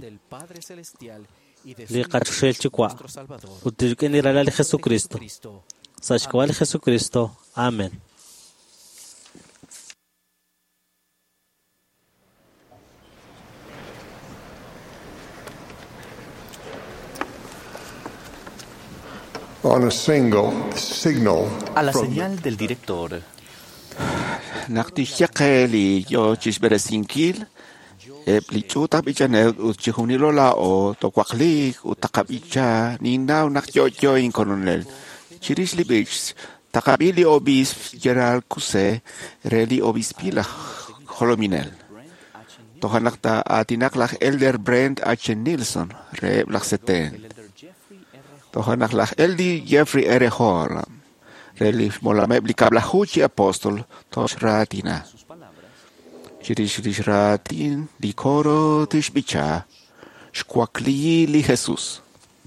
li qachushel chikwa utilken irala li Jesucristo sashkwa li Jesucristo amen. On a single signal A la señal del director. Naqtishaqe li yo chisberesinkil plichuta bichane uchihunilo la o tokwakli utakabicha ninao nakyoyo in coronel chirishli bich takabili obis Gerald Kuse reli obispila holominel tohanakta atinaklak elder Brent H. Nilsson re blakseten tohanaklak eldi Jeffrey R. Horam reli molame blikabla huchi apostol toshratina Chirish ratin di coro tishbicha shkwakli li Jesus.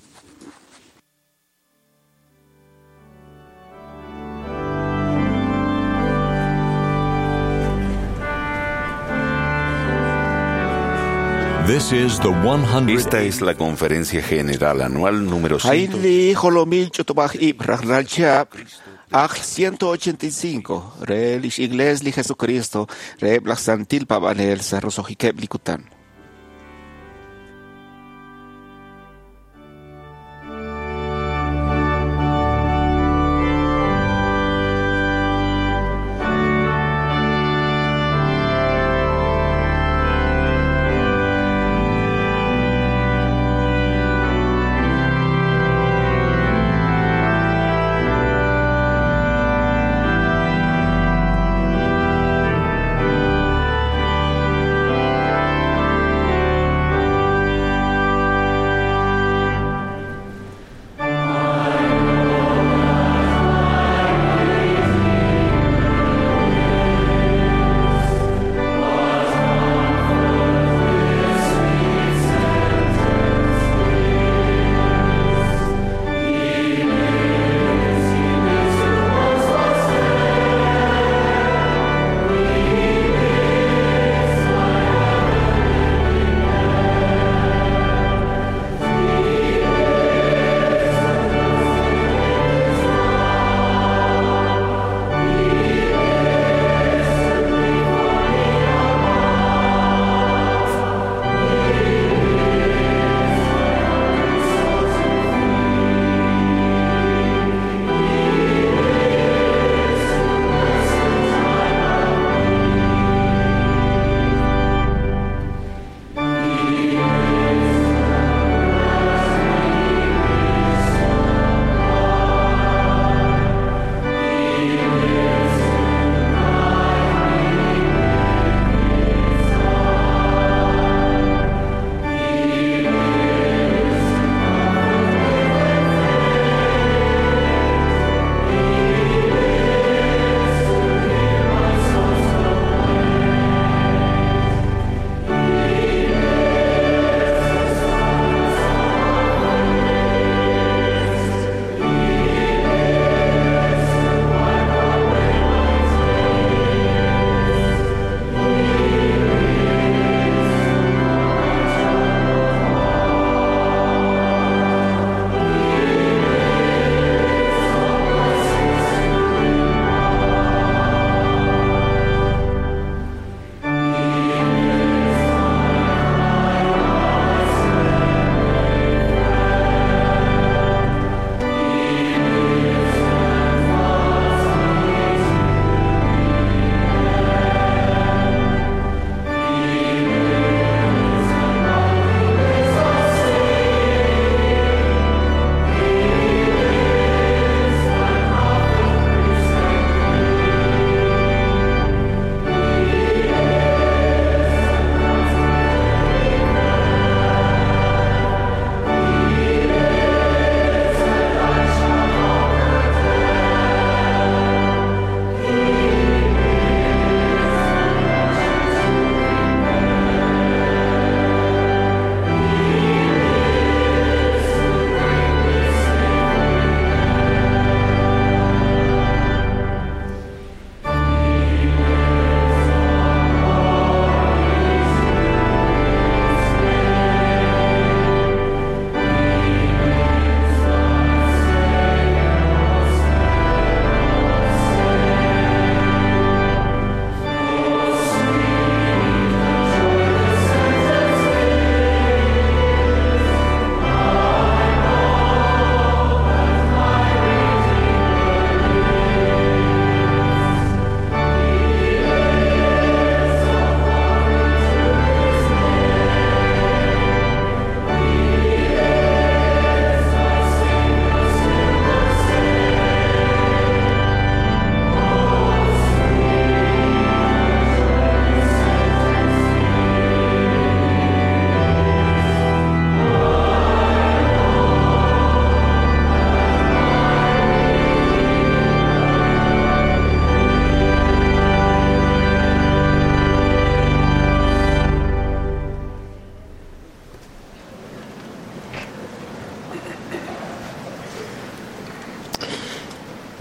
This is the one hundred. Esta es la conferencia general anual número ciento. Haili holomil chutubach ibrach chap. Aj ciento ochenta y cinco, re lish igles li Jesucristo, re blach santil pabanel sa rosojikeb likutan.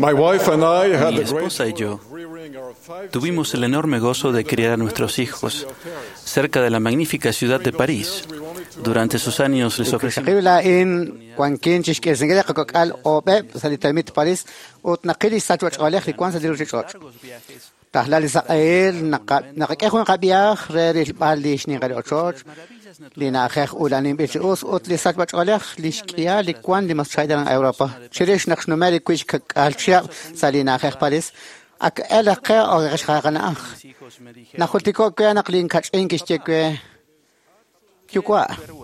My wife and I had Mi the great esposa y yo joy of rearing our five tuvimos el enorme gozo de criar a nuestros hijos cerca de la magnífica ciudad de París. Durante sus años les ofrecimos شقيلا إن كان كين تشكي زنجلا قال أو باب سالي تلميذ باريس وتنقلي ساتوش عليك لكوان سالي روجي شوش تحلال إسرائيل نق نقك أخون قبياخ ريري بالي شني غير أشوش لنا أخيخ أولانين بيجوس أوتلي ساتوش عليك ليشكيا لكوان لمساعدة أوروبا شريش نخش نمالي كويش كالشيء سالي نأخيخ باريس أك ألا قا أو غش خاغنا أخ نخلتي كو كي نقلين كاتش إنكش تكوي كيوكوا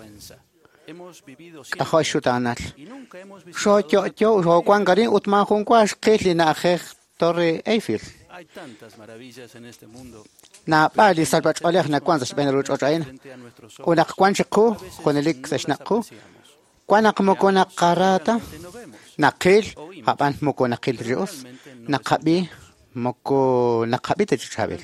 أخوي شو تانال شو جو جو شو كوان قرين أتما خون كواش قيل لنا أخيخ توري أيفيل نا بالي سالبات عليه نكوان زش بين الوجه أجاين ونق كوان شقو كون ليك زش نقو كوان نقمو كون قاراتا نقيل هبان مكو نقيل ريوس نقبي مكو نقبي تجابل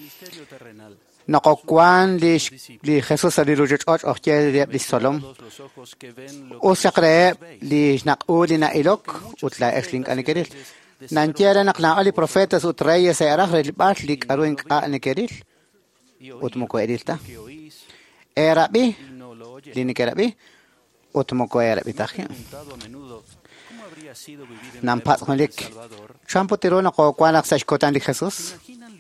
نقوان ليش لخصوص لروجج أج أختي للسلام أو سقرأ ليش نقول لنا إلوك وتلا إشلين أنا كريل نانتيرا نقنا علي بروفيتس وتريا سيرخ رجبات ليك أروين أنا كريل وتمكو إريلتا إيرابي ليني كرابي وتمكو إيرابي تاخي نامبات خليك شامبو تيرونا قوقوانا قساش كوتان لخصوص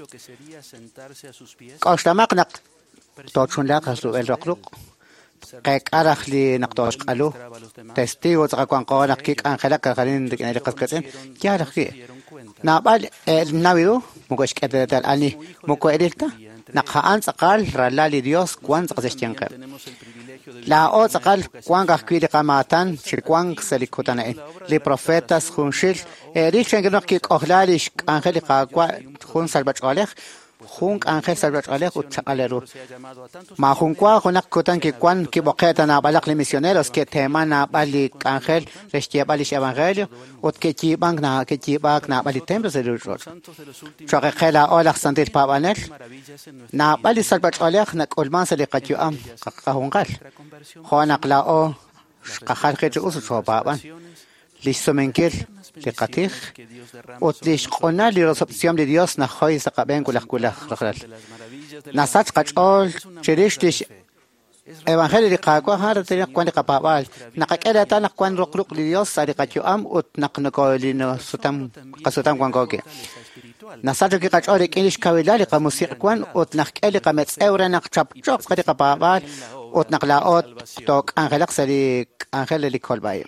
قاشتماق نق توتشون لاق هسلو الرقلق قيك أرخ لي نقطوش قالو تستي وتقاقوان قوانا كيك أنخلاق خلين دكنا لقسكتين كيا رخي نابال ناويرو مكوش كده تلاني مكو إدلتا نقها أنس قال رلا لي ديوس كوان تقزشتين قب لا أو تقال كوان قاكوي لقاماتان شركوان سليكوتانين لي بروفيتاس خونشيل ريك شنجنو كيك أخلاليش أنخلي قاقوا خون سلبات عليك خون أنخل سلبات عليك وتقالرو ما خون كوا خونك كوتان كي كوان كي بقيتنا بالك لميسيونيروس كي تيمانا بالي أنخل رشتي باليش إيفانجيليو وتكي بانكنا كي باكنا بالي تيمبر سلوجور شاق خلا أولك سنتيل بابانل نا بالي سلبات عليك نقول ما سليقتيو أم قهون قال خونك لا أو قخال خير أوسو شو بابان ليش سمنكل لقتيخ وتليش قلنا لرسبسيام لديوس نخوي سقابين كلخ كلخ رخلال نسات قطعول شريش ليش إيوانخيل لقاقوا هذا تريق كوان لقابال نقاك إلا تانق كوان رقلق لديوس سارقاتيو أم وتنقنقو لنو ستام قصتام كوان كوكي نسات كي قطعول إنيش كاويلا لقا موسيق كوان وتنقك إلي قامت أورا نقشاب جوب قد قابال وتنقلاقوت توك أنخلق ساريق أنخيل لكول بايم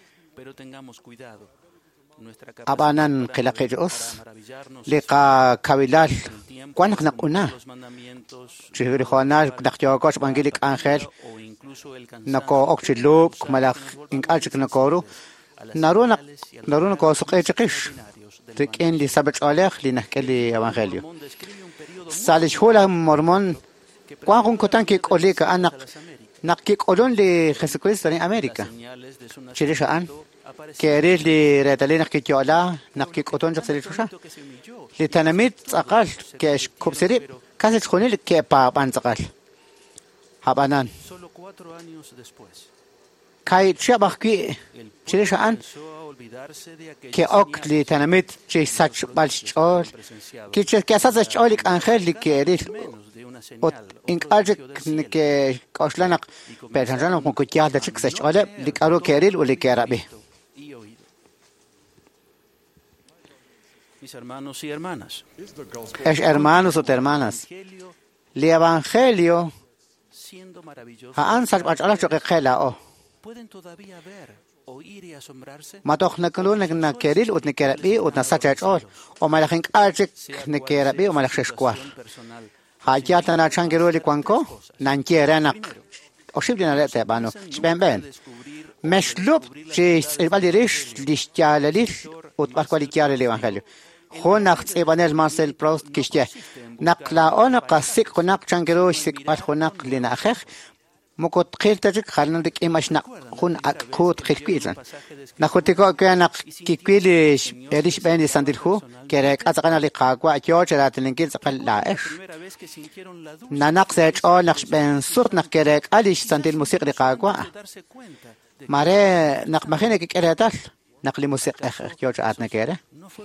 أبانا قلق جوس لقا كويلال كوانك نقونا شهر خوانا نقجوكوش بانجيليك أنخيل نكو أكشلوب كمالك إنك ألشك نكورو نارونا نارونا كو سقية قش تكين لي سبج أوليخ لنحكي لي أبانخيليو سالش هولا مرمون كوانكم كتان كيك أوليك أنك نقيك أولون لخسكويس تاني أمريكا شريش أن كيريل لي ريتالي نحكي كيولا نحكي كوتون جاك سليشوشا لتنميت أقل كيش كوب سريب كاسج خوني لكي بابان أقل هابانان كاي تشابه كي شريش أن كي أوك لتنميت شي ساتش بالشول كي كي أساس شولك أنخيل لكيريل إنك أجك نك أشلانك بيتهجانك ممكن تيادا شك سشغلة لك أرو كيريل ولك يرابي Es hermanos o hermanas. El evangelio haan salvat ala choque khela o. ما توخ نكلون نك كيريل وت نكربي وت نساتش أول ومالخين أجك نكربي ومالخش كوا حاجات أنا عشان كيرولي كوانكو نانكيرنا أشوف لنا لا بانو شبين بين مشلوب شيء البالي ريش ليشتيال ليش وتبارك ليشتيال اللي وانخليه هو نقص إبانيل مارسيل بروست كشته نقلا أنا قصيك خناق عشان كيروش سك بات خناق لنا أخخ مكوت خيل تجك خلنا دك إيماش نق خون أكود خيل كويزن نخوتيكو كأنا كيكويلش إيش بين السندلخو كريك أتقنا لقاقوا أكيوش رات الإنجيل سقل لاش ننقص أول نقش بين صوت نكريك أليش سندل موسيقى لقاقوا ماري نق مخينك كريتال نقل موسيقى يوجد عادنا كده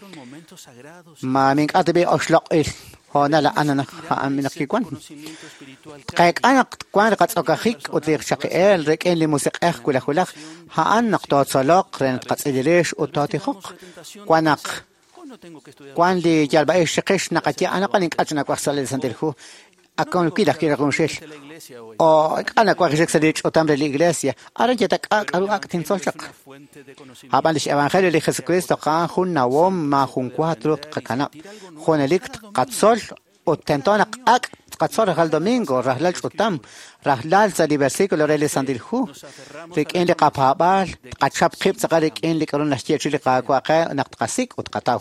ما من قادبي أشلق إل هنا لا أنا نخ من كيكون تقيك أنا كون قد أكخيك وتليق شقيل ركين لموسيقى كل خلاق ها أنا قطع صلاق رن قد إدريش وتاتي خق كونك كون لي جالب إيش شقيش نقتي أنا قلنك أجنا كوصل لسنتلخو أكون كده كده كونشيل أو أنا كواخشك سديش أتمر الإغليسيا أرجعتك أكرو أكتين صوشك هابانش إيفانجيليو اللي خسكريستو كان خون نوم ما خون كواترو كنا خون ليك قد صل وتنتونك أك قد صل هال دومينغو رحلال شتام رحلال سدي برسيكولو ريلي سانديلخو ليك إن لك أبابال قد شاب خيب سقالك إن لك أرون نشتي شيء لك أكواقع نقطعسيك وتقطعو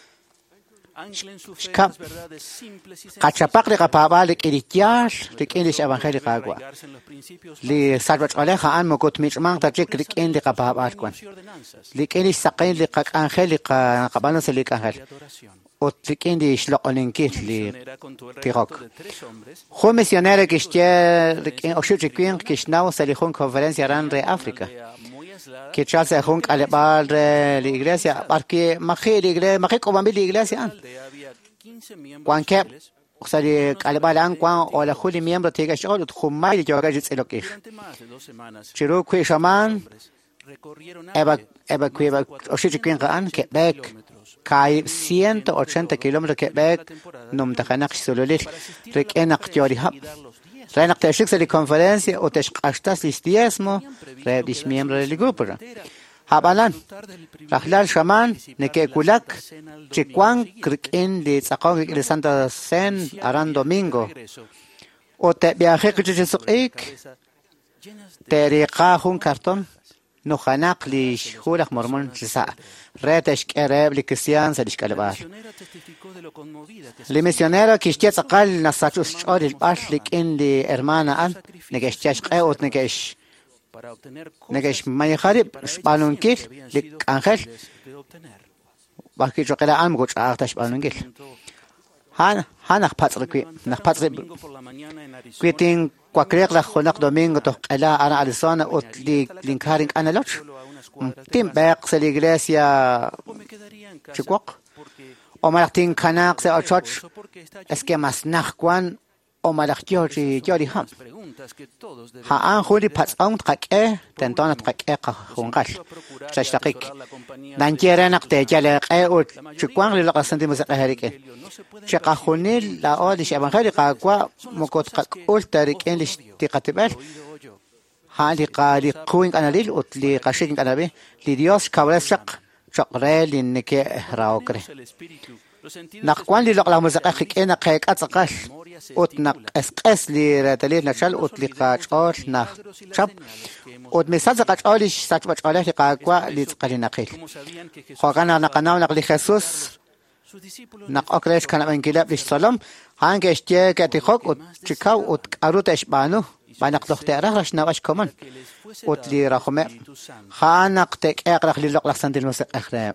شكاب قاتشابق لقابا لكيريتيار لكينش أبانخيل قاقوا لسالبت عليها أن مقوت ميش مان تجيك لكين لقابا كون لكينش سقين لقاق أنخيل لقابانوس لقاقل وتلكين دي شلقونينكي لتيروك خو ميسيونير كيشتيا لكين أشوف كوين كيشناو ساليخون كونفرنسيا ران ري أفريقيا que chalse hunk ale bal la iglesia porque machi la iglesia machi kobambi la iglesia cuan que o sea ale balan cuan o la juli miembro tiga shol khumai de yoga jits elokih chiru kwe shaman eba eba kwe o shi kwen kan Quebec kai ciento ochenta kilómetros Quebec num takhanak sololil rek enak tiori hab Renak te shikse di conferencia o te shqashtas listiesmo re dis miembro del grupo. Habalan rahlal shaman neke kulak chikwan krikin di tsaqaw di Santa Sen aran domingo. O te viaje kichisuqik te riqa hun karton no khanak li shulak mormon chisa. Retesh kereb li kristian sa dishkalbar. Li misionero kishtiat aqal nasachus chor il bashlik in li hermana an negeshtiash qeot negesh negesh may kharib shbanunkil li angel baki joqela am goch artash banunkil han hanach patsrikwi nach patsrib kwiting kwakreq la khonak domingo to qala ana alisana ot li linkaring analoch tim baq sa iglesia chikwaq o Martin Canak se ochot es que más nachquan o malachiochi yori ham ha an khuli pats on tqaqe tentona tqaqe qhunqal chashtaqik nan jere naqte jale qe o chikwan li laqasanti musaqaharike chaqahunil la odish abankhari qaqwa mokot qaqul tariken li tiqatibal hali qali quing analil utli qashin anabe li dios kawrasaq شقرال إنك راوكره نقوان لي لقلا مزقاخك إنا قيك أتقال أتنق أسقس لي رتليل نشال أتلقى شعور نخ شب أتمسازق أشعاليش ساتبا شعاله لقاقوا لتقال نقيل خواقنا نقناو نقلي خصوص نق أكريش كان أنجلاب لش سلام هانك اشتيا كاتيخوك أتشكاو أتكاروت أشبانو بانق دختي أرخش نواش كمان أتلي رخمة خانق تك أقرخ لي لقلا سندل مسق أخرام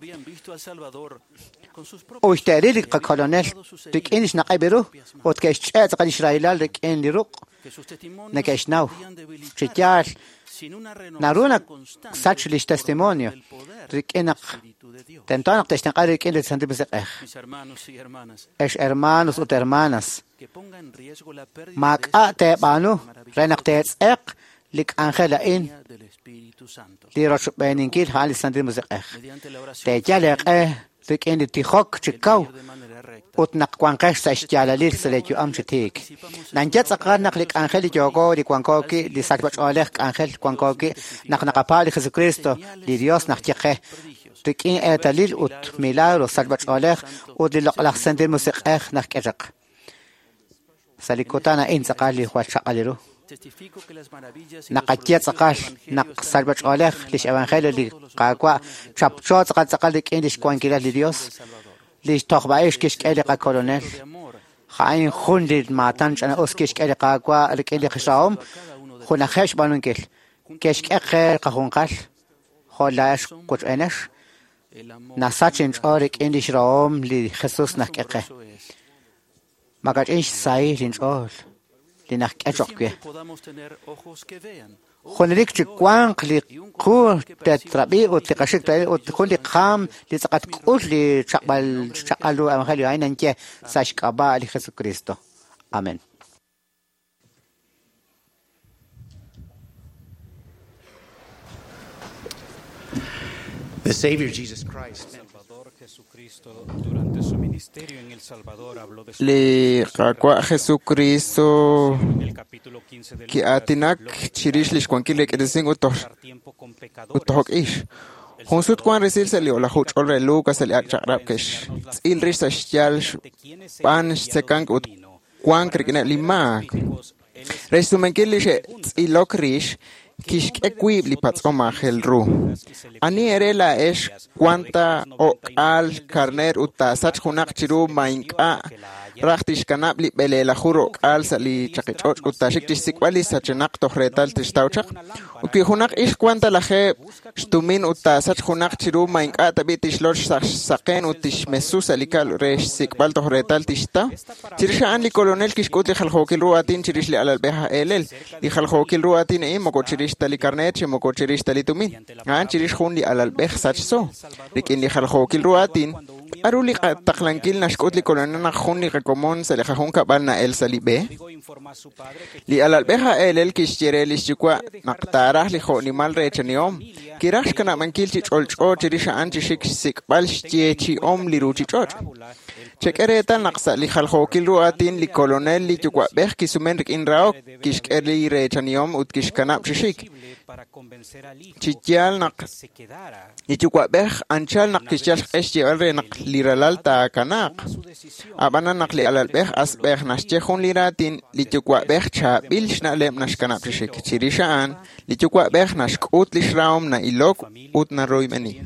واشتري لك كولونيل تك إنش نقبرو وتكش شات قد إسرائيل لك إن لروق نكش ناو شتيار نارونك ساتش ليش تستيمونيو لك إنك تنتانق تشتنقل لك إن لسندل مسق أخ إيش hermanos وت hermanas ماك أتى بانو رنق تيتسق لك أنخلا إن ليروش بينكيل حال سندل مسق أخ تجالق أه لك إن تيخوك تشكاو وتنق قانقش ساشتيالا ليل سليتيو أم شتيك نانجات سقار نقلك أنخل جوغو لي قانقوكي لي ساكبش أوليك أنخل قانقوكي نق نقبال خيسو كريستو لي ديوس نحتيقه لك إن أتليل وت ميلارو ساكبش أوليك ودي لقلق سندل مسق أخ نق كجق ساليكوتانا إن سقال لي خوات شقاليرو نقاتيات سقال نق سالبش أوليك ليش أوانخيل لي قاقوا شابشوت سقال سقال لك إن ليش قانقيلا لي ديوس ليش تخبايش كيش كاليقا كولونيل خاين خون لي ماتنش أنا أوس كيش كاليقا قوا لك إلي خشاهم خونا خيش بانونكيل كيش كأخير قخون قال خولاش قوش أنش نساتشنش أوريك إن ليش راهم لي خصوص نحكيقه ما قاعد إيش ساي لينش أول لنحكي أجوكيه Jonelik chikwan li ku tetrabi o tekashik tayo o kundi kham li sakat kus li chakbal chakalu amahali ay nanche sa shkaba li Jesucristo. Amen. The Savior Jesus Christ. li qaqwa Jesucristo ki atinak chirish lish kwankile kedesin utor utok ish Honsut kwan resil se li ola huch olre Lucas el akcharab kesh il risa shtial pan sekank ut kwan krikne limak resumen kilishe ilok rish Kishk equib li pats omagel ru. Ani erela es cuanta o al carner uta sach hunak chiru mainka rachtish kanab li bele la juro al sali chakichoch uta shiktish sikwali sachenak tohretal tishtauchak. Uki hunak ish cuanta la je stumin uta sach hunak chiru mainka tabitish loch saken utish mesu salikal resh sikwal tohretal tishta. Chirisha an li colonel kishkut li khalhokil ruatin chirish li alal beha elel li khalhokil ruatin e moko chirish tali carnet che moko chirish tali tumin an chirish hun li alal beh sach so likin li khalhokil ruatin aruli taqlankil nashkut li colonel hun li rekomon se le khun kabalna el salibe li alal beha elel kishire li shikwa naqtarah li khoni mal rechniom kirash kana mankil chi cholcho chirish an chishik sikbal chi om li ruchi choch Chekereta naqsa li khalhokil ruatin li colonel li chukwa beh kisumen rikin rao kishkeli rechaniom ut kishkanap shishik chikyal naq li chukwa beh anchal naq kishyal qesh re naq li ralal ta kanak abana naq li alal beh as beh nashche khun li ratin li chukwa beh cha bil shna lem nashkanap shishik chirishaan li chukwa beh nashkut li shraum na ilok ut na roimeni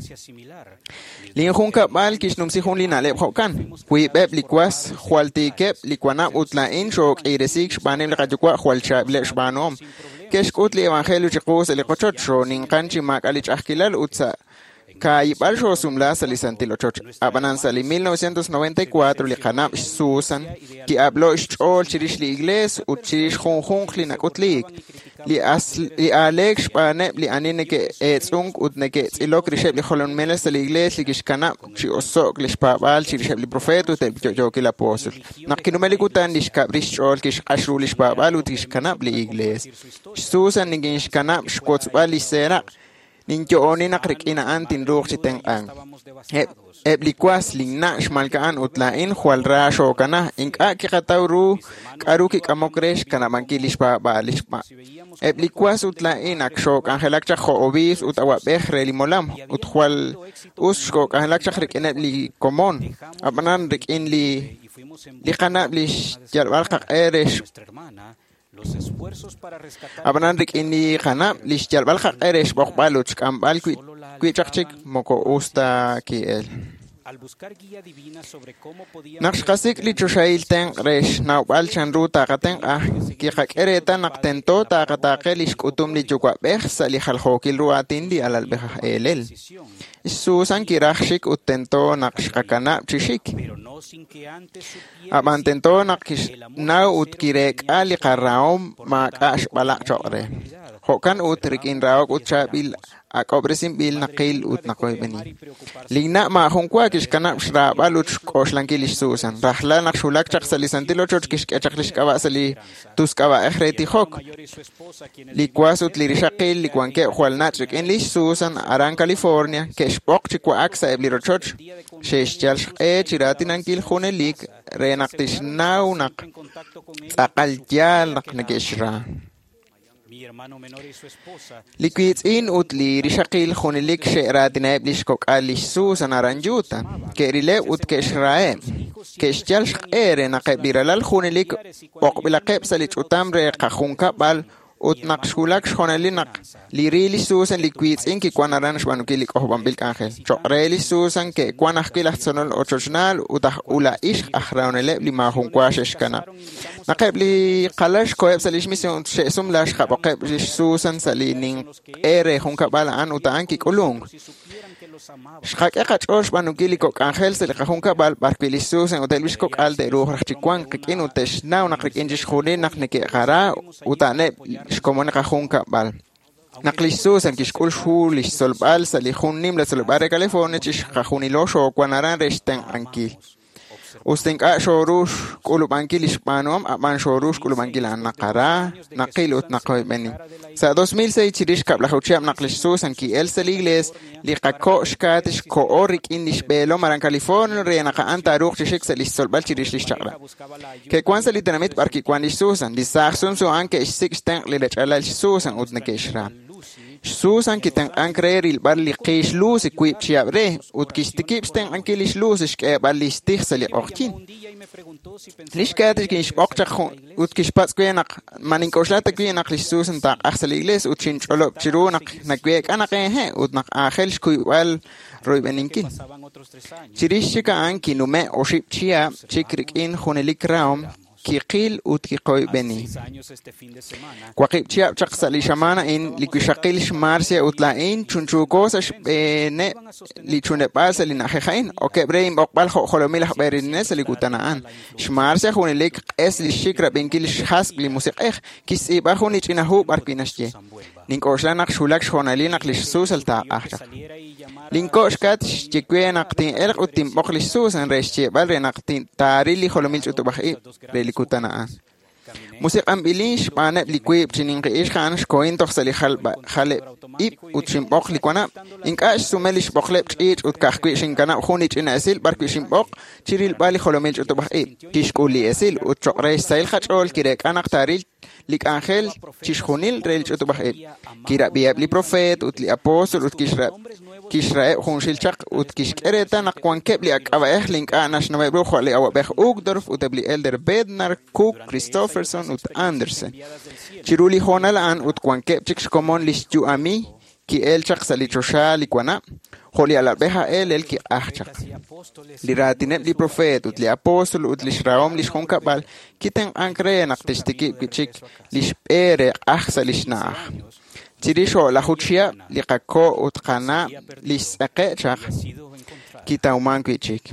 li khun ka bal kishnum si khun li na leb khokan Kui beb likwas khwalti kep likwana utla in shok iresik shbanem laqajukwa khwalcha ble shbanom keshkut li evangelio chiqus li qochot sho ninqanchi mak alich ahkilal utsa kai bal sho sumla salisantilo choch abanan sali mil novecientos noventa y cuatro li qanab susan ki hablo chol chirish li igles ut chirish khun khun li nakutlik li as li alex shbane li anine ke etzung ut neke ilok risheb li kholon meles li igles li kishkana chi osok li shpabal chirisheb li profeto te jo ki la apostol nakinu melikutan li shkabrish chol kish ashru li shpabal ut kishkana li igles susan ni kishkana shkotsbal li sera Ninjo oni nakrikina antin ruch chiten ang. Eblikwas lingna shmalkaan utlain hual rasho kana inka kikatawru karuki kamokresh kana mankilish pa balish pa. Eblikwas utlain akshok angelakcha obis utawa behre limolam ut hual uskok angelakcha rikina li komon. Abanan rikin li li kana blish jalbalqa eresh Abanan rik ini kana lisyal balkhak eresh bokbaluch kambal kuit kuichakchik moko usta kiel Naqshqasik li chushail ten resh nawbal chanru taqaten ah ki qakereta naqtento taqataqel ishkutum li chukwa beh sali khalhokil ruatin li alal beh elel Susan kirashik utento naqshqakana chishik Abantento naqish na utkirek ali qarraum ma qash balaq chore Hokan utrik in raok utchabil akobresin bil naqil ut naqoy beni Ligna ma hunkwa kish kana shra baluch koshlankilis Susan rahla naqshulak chaqsalisantilo choch kish chaqlish kawasali tuskawa akhreti hok Likwasut lirishaqil likwanke khwalnatrik in lish Susan aran California kesh boqchikwa aksa eblirochoch shesh chal e chiratin ankil khunelik renaqtish nau naq aqal jal naqnekeshra Liquid in utli rishaqil khunilik she'ratina iblish kok alish Susan aranjuta kerile ut keshrae keshjal shqere naqebiralal khunilik oqbilaqeb salich utamre qakhunka bal ut naqshulak shonali naq lirili Susan liquid in ki kwanaran shbanukilik ohbambil angel choqreli Susan ke kwanaqkil ahsonol ochochnal utah ula ish ahraunele lima hunkwash kana naqeb li qalash koeb salish mission shesum lash qabqeb Susan salinin ere hunka bala an utanki kulung Shqaq eqachosh banukilik ok angel sel qahunka bal barkili Susan hotel bishkok alde ruh rachikwan qikin utesh naw naqrikin jishkhuni naqneke qara utane shkomon qahunka bal Naklish Susan kishkul shulish solbal salihunim la solbare California chish kajunilosho kwanaran rechten anki. Ustenka shorush kulubanki lishpanom aman shorush kulubanki la nakara naqilut naqoy beni. Sa dos mil seis chirish kabla huchiam naklish Susan ki el saligles li qako shkatish ko orik indish belo maran California re naka anta ruch chishik salish solbal chirish lishchara. Ke kwan salitanamit barki kwan lish Susan li saxsun so anke six stank li lechala lish Susan udnekeshra. Susan kitang ankrer il barli qish luz equip chiabre ut kistikipsten ankelish luz ske barli stichseli ochtin lishkat kish bokchak ut kishpats kwenak manin koslata kwenak lish Susan ta axel igles ut chincholo chirunak nakwek anake he ut nak axel skuiwal roibeninkin chirishika anki nume oship chia chikrikin hunelik raum Kikil ut kikoy beni. Kwakip chiap chaksali shamana in likwishakil shmarsia utlain chunchukosas bene lichunepasa linajejain o quebrein bokbal jolomilah berines likutanaan. Shmarsia junelik es lishikra benkil shas limusikeh kisiba junich inahu barpinashye. Ninkoshanak shulak shonalinak lishsus alta ahta. Linkoshkat chikwenak tin el utim boklish susan resche balrenak tin tarili jolomil chutubahi relikutanaan. Musik ambilish pane liquib chininge ish khan shkoin toch sali khalba khale ip utchim bok likwana inkash sumelish boklep ich ut kahkwi shinkana khunich in asil barkwi shimbok chiril bali jolomil chutubahi kishkuli asil ut chokre sail khachol kirek anak taril lik angel chishkhunil rel chutubahi kira biab li profet ut li apostol ut kishra Kishrae Hunshilchak ut Kishkereta Nakwan Kebli Akabaeh Link Anash Navebro Hali Awabeh Ugdorf Utabli Elder Bednar Cook Christopherson ut Anderson Chiruli Honalan ut Kwan Kepchik Common Listu Ami Ki El Chak Salichosha Likwana Holi Alabeha El El Ki Achak Liratinet Li Prophet ut Li Apostol ut Lishraom Lishon Kabal Kiten Ankre Naktistiki Kichik Lishpere Achsa Lishnah Tirisho la huchia liqako utqana lisaqechaq kitauman kwichik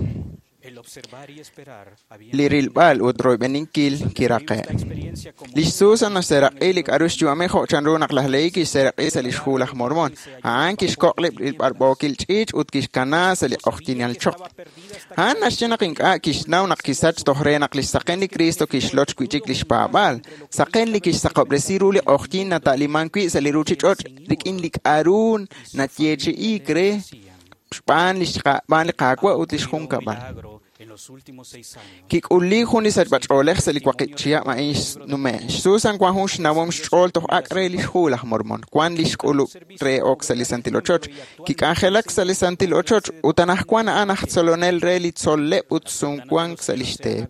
lirilbal udroibeninkil kiraqe lisusa nasera ilik arush juamejo chanrunak lahleiki seraqi salishhulah mormon ankish qoqlib ilbarbokil chich utkish kana sali oxtinal chok han nashnaqink akish naunak kisach tohrenak lisaqeni Cristo kish loch kwichik lishpabal saqen likish saqobresiru li oxtin nataliman kwi saliruchi chok rikin lik arun natyechi ikre Spanish ban liqaqwa utishkhun kabal Kik uli huni sajbach oleh selikwakit chia ma is nume. Susan kwa hush nawom shol to akre lish hulah mormon. Kwan lish ulu re ok salisantil ochoch. Kik angelak salisantil ochoch utanah kwan anah solonel re li tsolle utsun kwan saliste.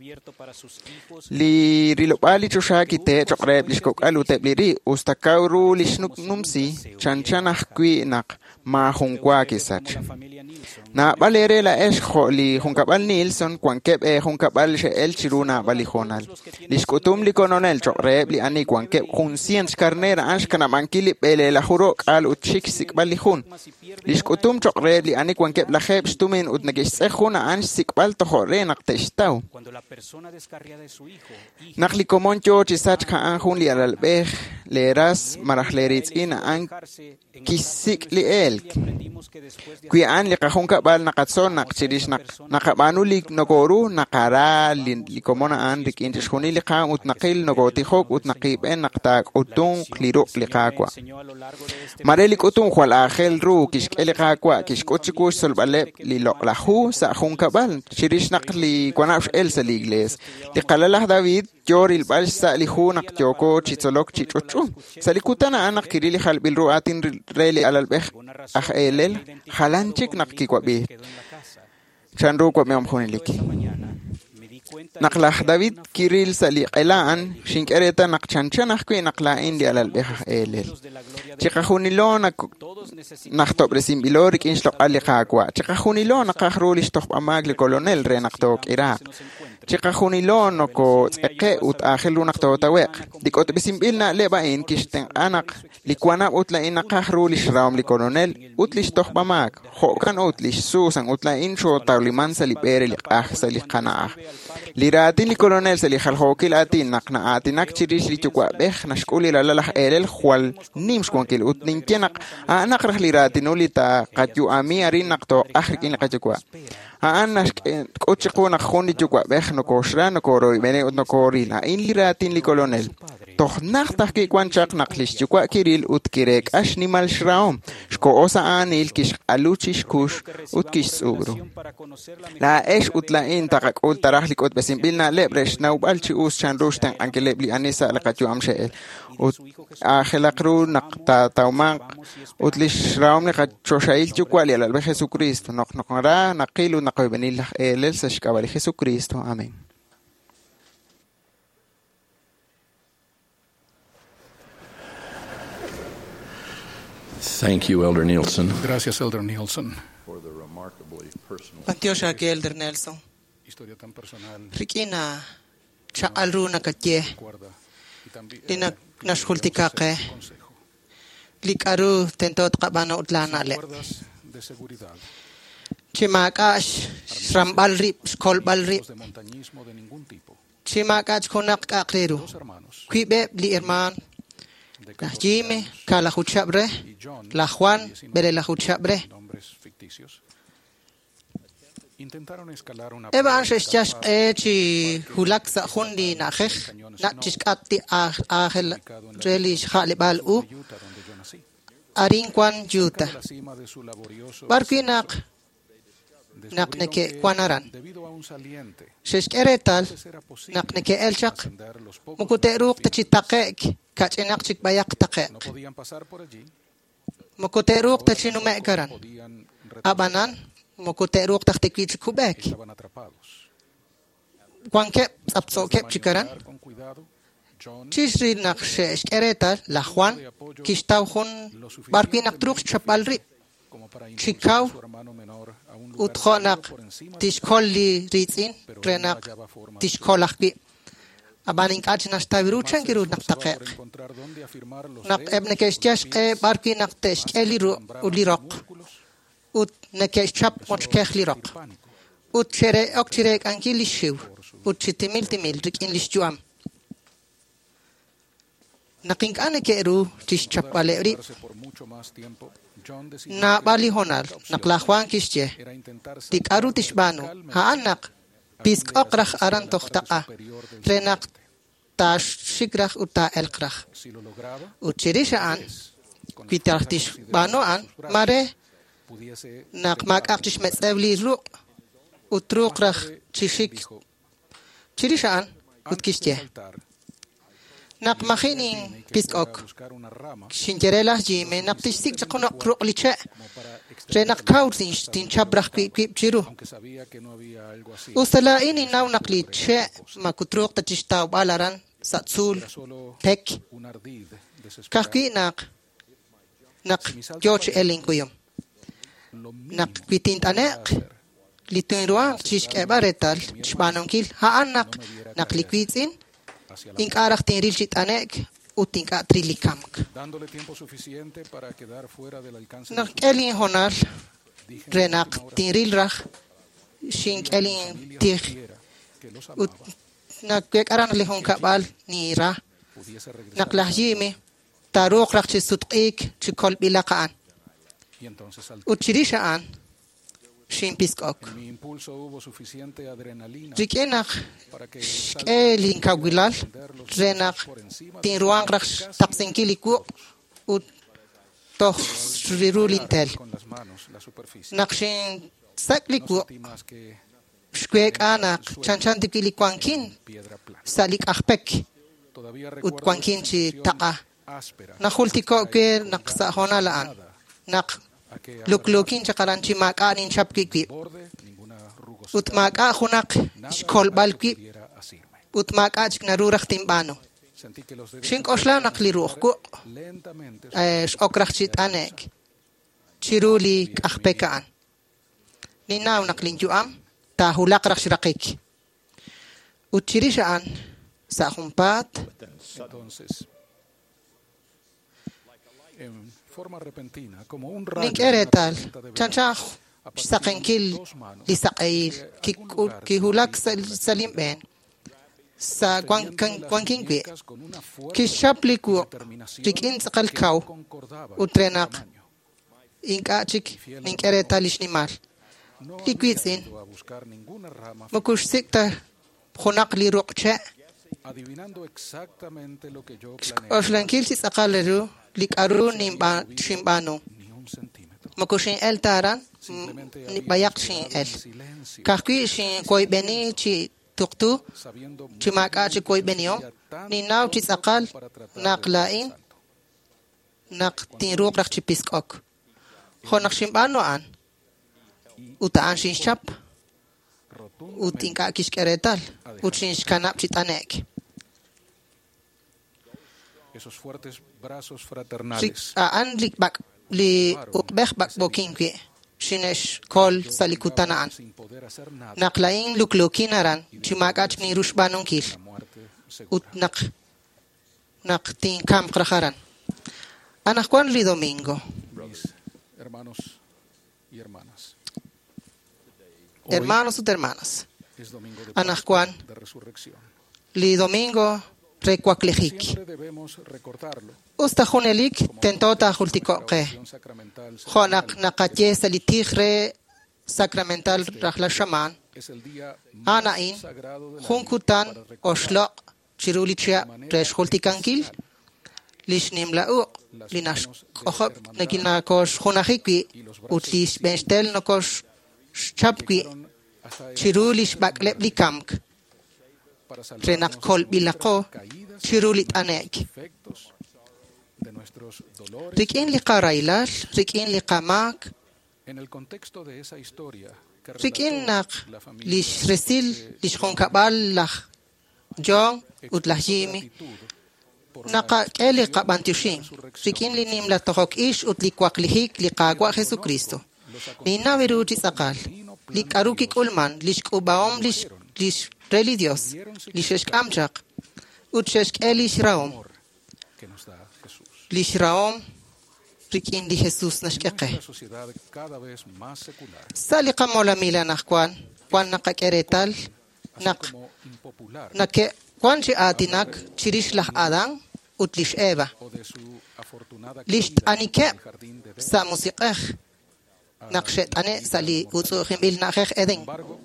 Li rilopali choshaki te chokre lish kokal utebliri ustakauru lish nuk numsi chanchanah kwi nak ma hunkwa kisach. Na balere la esh li hunkabal Nilson kwan kep e hunkabal she el chiruna balijonal. Lishkutum li kononel chokre li ani kwan kep hunsiens karnera ansh kana mankili bele la hurok al utchik sik balijun. Lishkutum chokre li ani kwan kep la kheb stumin utnagish sehuna ansh sikbal tohore nakteshtaw. Nakli komon cho chisach ka anjun li alalbeh leras marahleritz ina an kisik li elk. Kui an li kahunka bal nakatson nakchirish nak nakabanu li nogoru nakara li li komona an rik intish huni li ka ut nakil nogoti hok ut nakib en naktak utun kliro li kakwa. Marelik utun khwal akhel ru kishk li kakwa kishkochikush solbalep li loklahu sa hunka bal chirish nak li kwanafsh el sa li igles. Li qalalah David Joril bal sa li hunak joko chitzolok chichochu. Salikutana anak kirili khalbil ruatin reli alalbeh ah elel halanchik nakikwa bi. Chanru kwa meom huniliki. Naklah David kiril sali qilaan shinkereta nakchanchanah kwi naklain li alalbeh elel. Chikahunilo nak naktob resim bilorik inshtok ali kakwa. Chikahunilo nakahrulish tok amag li kolonel re naktok Iraq. Chiqajunilo no ko eke ut ajeluna totawek. Dikot bisimbilna lebain kisten anak likwana utla inaqahru lishraum li coronel utlish tohbamak. Hokan utlish susan utla insho tauliman salipere li ahsa li qanaa. Liratin li coronel sali khalhokil atin naqna atinak chirish li chukwa beh nashkuli la lalah elel khwal nims kwankil utnin kenak anak rah liratin ulita qatyu ami arin naqto ahrikin qachukwa. Aanas kochikuna khoni chukwa beh no koshra no koro bene no korila in liratin li coronel. Toch nachtach ki kwanchak naqlish chukwa kiril utkirek ashnimal shraum. Shko osa anil kish aluchish kush utkish subru. La esh utla in taqak ultarah likot besimbilna lebresh naubal chi us chan rushtan anke lebli anisa laqachu amsheel. Ut ajelaqru naqta tauman utlish shraum liqachoshail chukwa li al Jesucristo. Noq noqra naqilu naqobenil elel sashkabali Jesucristo. Amén. Thank you, Elder Nielsen. Gracias, Elder Nielsen. Pantiyosha ke Elder Nelson. Rikina chaalru nakatye. Lina nashkultika ke. Likaru tentot qabana utlana le. Chimakash shrambalri skolbalri. Chimakash konak akriru. Kwibe li herman. La Jimmy, Kala Huchabre, La Juan, Bere la Huchabre. Eva Anshes Jash Echi Hulaksa Hundi Nachech, Natchikati Ahel Relish Halibal U, Arinquan Juta. Barquinak Nakneke Quanaran. Sheshkeretal Nakneke Elchak, Mukuteruk Tachitakek. Kachenak chik bayak take. Mokoteruk tachinu mekaran. Abanan mokoteruk taktikich kubek. Kwanke sapso kep chikaran. Chisri nakshesh eretal la Juan kistau hun barkinak truk chapalri. Chikau uthonak tishkolli ritzin trenak tishkolakbi. Abaning kach nastaviru changiru naktakek. Nak ebnekesh jash e barki naktesh eliru ulirok. Ut nekesh chap mochkech lirok. Ut chere okchirek angilishiv. Ut chitimil timil rikin lishjuam. Naking anekeru tish chap aleri. Na bali honar naklahwan kishje. Tik aru tishbanu haanak. Pisk okrach aran tochtaka. Renak ta shigrach uta elkrach. Uchirishaan. Kwitartish banoan. Mare. Nak mak aktish metzevli ru. Utrukrach chishik. Chirishaan. Utkishje. Nak machining pisk ok. Shinjerela jime nak tishik chakunok ruk liche. Renak kautin tin chabrach kwip kwip chiru. Usala ini naw nakliche makutruk tachishtaw balaran satsul pek. Kaki nak nak gyoch elinkuyum. Nak kwitint anek litun ruang chishk ebaretal chbanonkil haan nak nak likwitsin ink arach tin rilchit anek utinka trilikamk. Nak elin honar renak tinrilrach shink elin tir ut nak kek aran lehon kabal nira nak lahjime taruk rach chisutqik chikol bilakaan ut chirishaan shin piskok rikenak elin kawilal renak tin ruang rach tapsenkiliku ut toh rirulintel nakshin sakliku shkwek anak chanchan tikilikuankin salik akpek ut kuankin chi taqa nakhultiko ke naksa honalaan nak luklukin chakaran chi makanin chapkiki ut maka hunak skol balki ut maka chik narurach timbano shink osla nakliruch ko es okrach chit anek chiruli akpekaan ninaw naklinjuam tahulak rach rakik Uchirishaan sa humpat. Entonces, en forma repentina, como un rayo, Nik eretal, chanchach sakenkil lisakail, kihulak salim ben. Sa kwangking kwi, kishapliku, rikin sakal kaw, utrenak, inkachik, nik eretalish ni mal. Likwitsin, makushsikta, hunak li rukche, adivinando exactamente lo que yo Oslankil si sakaleru, likaru nimba shimbano. Makushin el taran, ni bayak shin el. Kakwi shin koi beni chi tuktu, chi maka chi koi benio, ni naw chi sakal, nak lain, nak tinruk rak chi piskok. Honak shimbano an, utaan shin shap, utinka kishkeretal, utshin shkanap chi tanek. esos fuertes brazos fraternales. Aan li bak li ukbeh bak bokinki shinesh kol salikutanaan. Naklain luklukinaran chimakach ni rushbanunkil. Ut nak nak tin kam kraharan. Anak kwan li domingo. Mis hermanos y hermanas. Hermanos y hermanas. Es domingo de Anak kwan de resurrección. li domingo rekwaklijik. Siempre debemos recordarlo. Usta hunelik tentota hultikoke. Honak nakatye salitigre sacramental rahla shaman. Es el día Anain hunkutan oslok chirulichia resh hultikankil. Lishnim lauk linash kohop naginakos hunahiki utlish benstel nokos chapki chirulish baklep likamk. Renak kol bilako chirulit anek. Rikin li qarailal, rikin li qamak, En el contexto de esa historia que rikin nak lish resil lish khonkabal lah jong ut lah jimi. Naka eli qabantushin, rikin li nim la tohok ish ut li kwaklihik li qagwa Jesucristo. Ni naviru tisakal, li karukik ulman, lish kubaom lish lish religios, lish amchak, ut shesh eli shraom. que nos da Jesús. Lishraom rikin di Jesus nashkeke. Una sociedad cada vez más secular, Salika mola mila nakwan, kwan nakakeretal, nak como impopular nake kwan si atinak chirish lah adang utlish eva. o de su afortunada Lisht anike sa musikeh. Nakshet ane sali utsu khimbil nakeh edeng.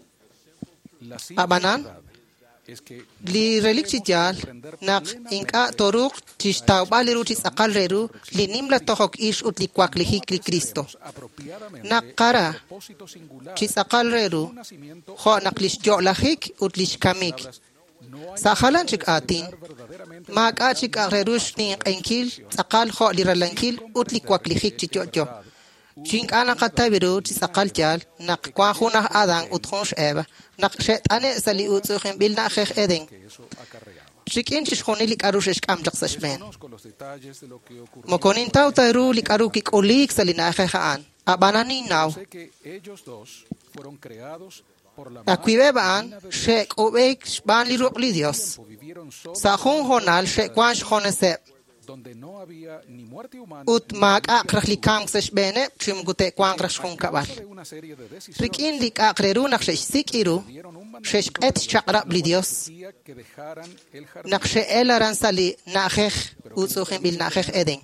la simple Abanan verdad es que li relik chijal nak inka toruk chistau baliru chisakal reru li nimla tohok ish utli kwaklihik li Kristo. Nak kara propósito singular chisakal reru ho naklish jo lahik utlish kamik. Sa halan chik atin maka chik rerush ni enkil sakal ho liralankil utli kwaklihik chichocho. Chink ana katabiru chisakal jal nak kwa hunah adang uthonsh eba nak shet ane sali utsukhim bil nakhekh edeng. Chikin chishkhoni lik arushesh kam jaksashben. conozco los detalles de lo que ocurrió. Mokonin tau tairu lik arukik olik sali nakhekhaan. Abanani now. Sé que ellos dos fueron creados por la Akwibeban shek obek ban li rukli Dios. vivieron solos Sa hun honal shek kwansh khonese. donde no había ni muerte humana Ut mag akrach li kam sashbene chim gute kwang rash khon kabal. de una serie de decisiones Rikin lik akreru nak shesh sikiru. Shesh et chaqra li Dios. que dejaran el jardín Nakshe elaran sali nakhekh utsukhim bil nakhekh edeng.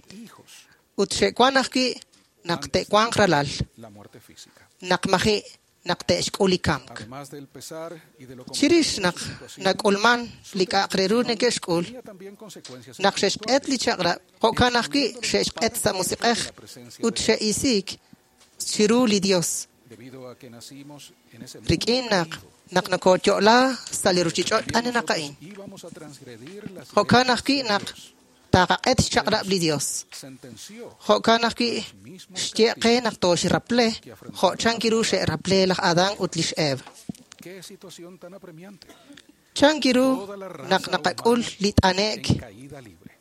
Ut she kwanakki nakte kwang ralal. la muerte física. Nakmahi nakte shkulikam. Además del pesar y de lo Chirish nak nak ulman lika akreru nekeshkul. también consecuencias Nak shesh et li chaqra. Hokanakki shesh et sa musiqekh. Ut she isik shiru li Dios. debido a que nacimos en ese mundo Rikin nak nak nakocho la sali ruchichot ane nakain. íbamos a transgredir las Hokanakki nak taka et chaqra li Dios. sentenció Hokanakki shtiqe nak tosh raple. Ho chankiru she raple lak adang utlish ev. qué situación tan apremiante. Chankiru nak nakakul lit anek. Caída libre.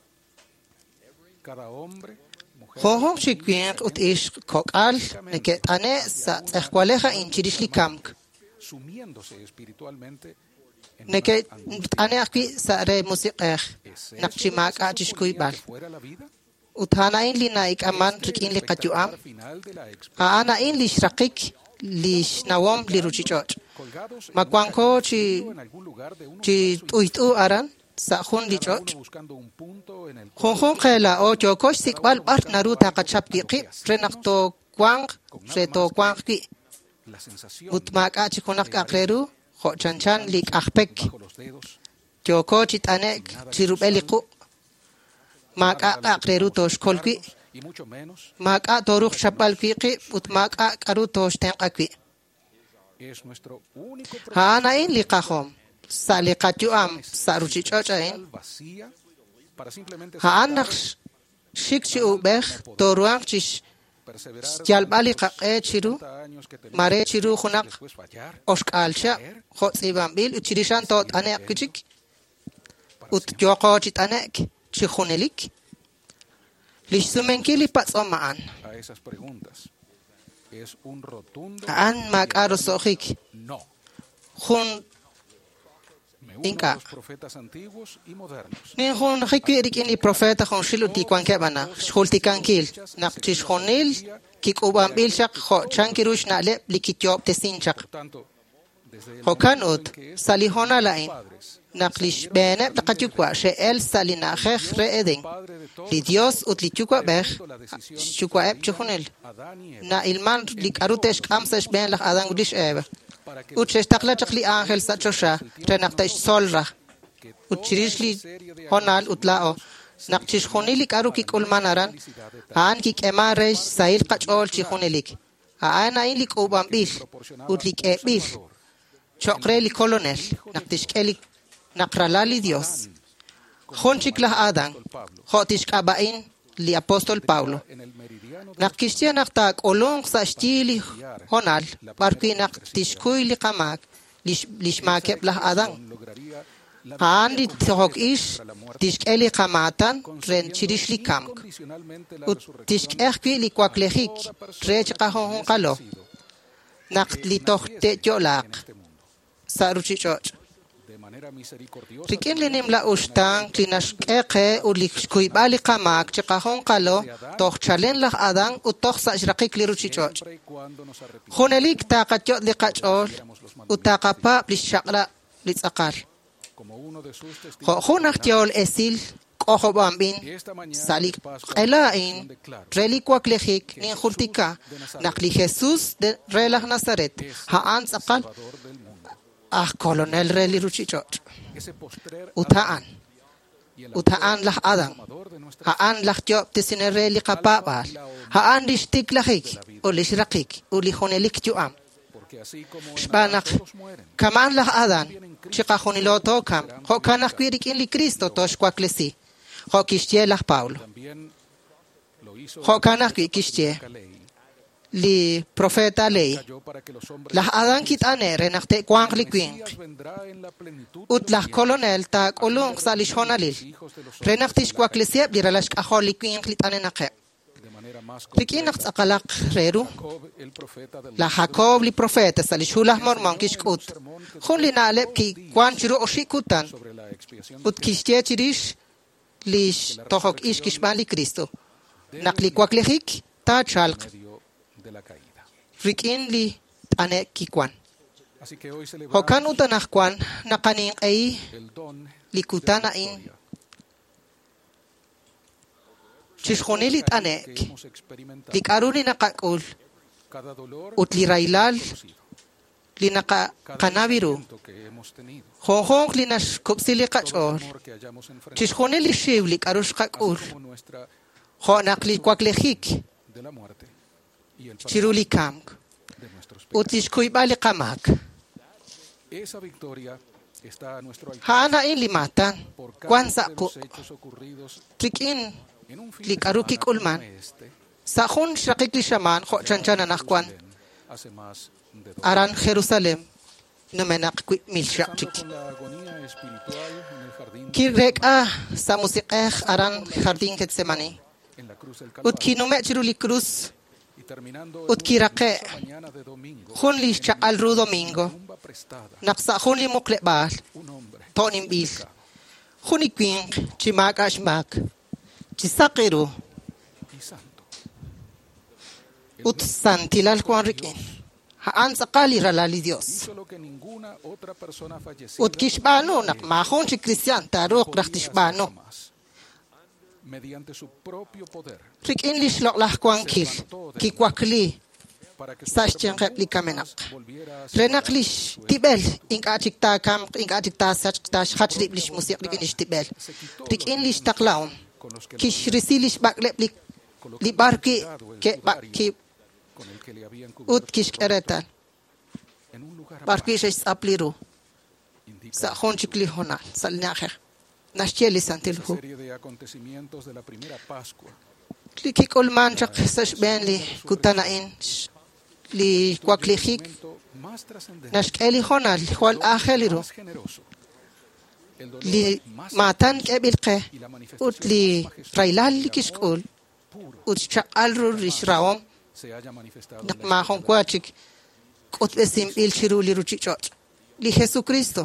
Cada hombre, Hoho shikwien ut ish kokal neket ane sa ekwaleja in chirish likamk. sumiéndose espiritualmente Neke ane aquí sare musiqeh naqchimak achishkuy bal. Uthana in li naik aman rikin li qatjuam. Aana in li shrakik li shnawom li ruchichoch. Makwanko chi chi uitu aran sa khun li choch. Khun khun khela o chokosh sikbal bar naruta qachap ki qi renaqto kwang reto kwang ki. Utmak achi kunak akreru kho chanchan lik akpek. Choko chitanek chirubeliku. Maka akreru tosh kolki. Maka toruk chapal ki utmak akaru tosh ten akwi. Haana in likahom. Sa likatuam sa ruchichochain. Haanak shikchi ubech toruang chish. Jalbali qaqe chiru mare chiru khunak oshkalcha khotsibambil uchirishan tot anek kichik ut joko chit anek chikhunelik lishsumenkili patsomaan an makaro sohik khun inka ni khun khikirik ini profeta khun shiluti kwanke bana shulti kankil naqchish khunil kikubam bil shaq kho chankirush na le likityob tesin shaq kho kanut salihona lain naqlish bene taqachukwa she el salina khekh reedin li dios ut lichukwa beh chukwa eb chkhunil na ilman likarutesh kamsesh ben lakh adan udish ebe Uches takla chakli angel sa chosha renakta solra uchirish li honal utlao nakchish khunilik aru ki kulmanaran an ki kemaresh sail qachol chi khunilik ana ilik ubambil utlik ebil chokre li colonel naktish kelik nakralali dios khonchik la adan khotish kabain li apostol Paulo Nakishtia naktak olong sa stili honal parki naktishkuy li kamak lishmakep lah adang haan li tihok ish tishk eli kamatan ren chirish li kamk ut tishk ekwi li kwaklehik trech kahong kalo nakt li toh te jolak sa ruchichoch Rikin linim la ustang klinash eke ulik kuy bali kamak chikahong kalo toh chalen lah adang utoh sa shrakik li ruchichoch. Khunelik takachot li kachol utakapa lishakla litzakar. Khunak tiol esil kohobambin salik elain reliquak lehik nin khultika nakli Jesus de relah Nazaret haan sakal Ah, colonel reli ruchichoch. Utaan. Utaan lah adang. Haan lah job tisine reli kapabal. Haan lishtik lahik. Uli shrakik. Uli honelik juam. Shbanak. Kaman lah adan. Chika honiloto kam. Ho kanak kwirik in li Cristo tosh kwaklesi. Ho kishtie lah Paulo. Ho kanak kishtie. Li profeta lei lah adan kit ane renakte kwang likwing ut lah colonel ta kolong salish honalil renaktish kwaklesiep li relash ahol likwing lit ane naqe likinak akalak reru la Jacob li profeta salish hulah mormon kishkut khun li nalep ki kwan chiru oshikutan ut kishtie chirish lish tohok ish kishban li Cristo nakli kwaklehik ta chalq Rikin li ane kikwan. Hokan utanah kwan nakaning ay likutana in chishkhonilit anek likaruni nakakul ut li railal li nakakanabiru honghong li nashkupsili kachol chishkhonili shiv likarush kakul honak li kwaklehik Chiruli kamk. Utishkuy bali kamak. Hana in limatan. Kwan sa ku. Trikin likarukik ulman. Sa khun shakik li shaman kho chanchana nakwan. Aran Jerusalem. Numenak kwit milshak chik. Kirek ah sa musikeh aran jardin Getsemani. Ut kinume chiruli cruz. utkiraqe hun li chaqal ru domingo naqsa hun li muqlebal tonim bil hun ikwing chimak ashmak chisaqiru ut santilal kwan rikin haan saqali ralali Dios ut kishbano nak mahon si Cristian tarok raktishbano mediante su propio poder rikin lishlok lah kwan kil kikwakli sashchen replika menak renak lish tibel ink atikta kam ink atikta sachta khatri lish musik rikin lish tibel rikin lish taklaum kish risilish baklep li barki ke ki ut kish keretan barki shesh apliru sa khon chikli hona salnakher nashcheli santilhu kliki kolman chak sash ben li kutanain li kwaklikhik nashkeli hona li khwal akheliru li matan kebilqe ut li railal li kishkul ut chaqal ru rishrawom nak ma hon kwachik kot besim il shiru li ruchichot li Jesucristo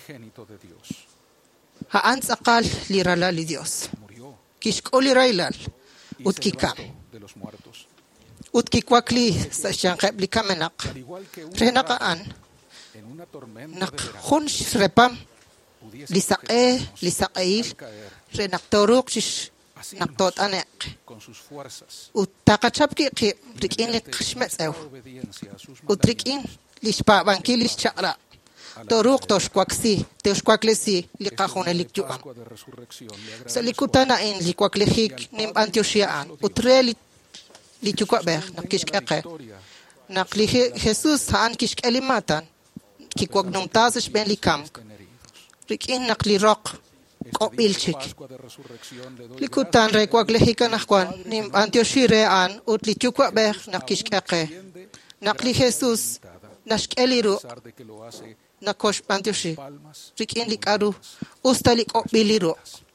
ha ans aqal li rala li Dios kishkul li railal ut kikam ut kikwakli sa siyang kebli kamenak renaqaan nak khun repam li saqe li saqail renak toruk shish naktot anek ut takachap ki ki rikin li kshmets ew ut rikin li shpa banki li shchara toruk tosh kwaksi tosh kwaklesi li qahon li juam sa likutana in li kwaklehik nim antioshiaan ut re li li chukwa ber nakishkeke nakli Jesus han kishkelimatan ki kwagnum tasash ben li kam rikin nakli rock Kopilchik. Likutan re kwaklehikan akwan nim antioshire-an ut lichukwa ber nakishkeke. Nakli Jesus nashkeliru nakosh antioshi. Rikin likaru ustalik opiliru.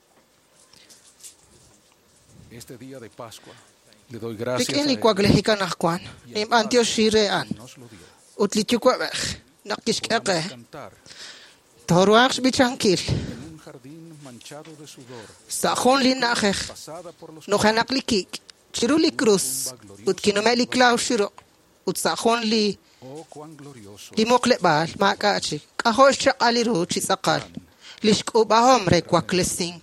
Rikin likwaklehikan akwan nim antioshire-an ut lichukwa ber nakishkeke. Toruaks bichankil. Sahon li nakhekh no khanak likik chiru li cruz ut kinomeli klaw shiro ut sahon li li moklebal makachi kahosh chaqali ru chisaqal lishku bahom re kwaklesink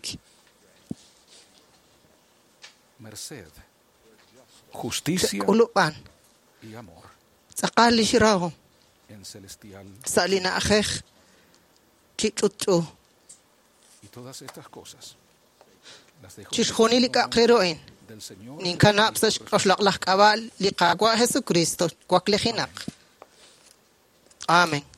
merced justicia y amor saqal li shiraho en celestial salina akhekh chichuchu todas estas cosas las dejo chishkhoni li kaqreroin nin kana psash oslaq lak abal li qaqwa Jesucristo kwaklehinak amen.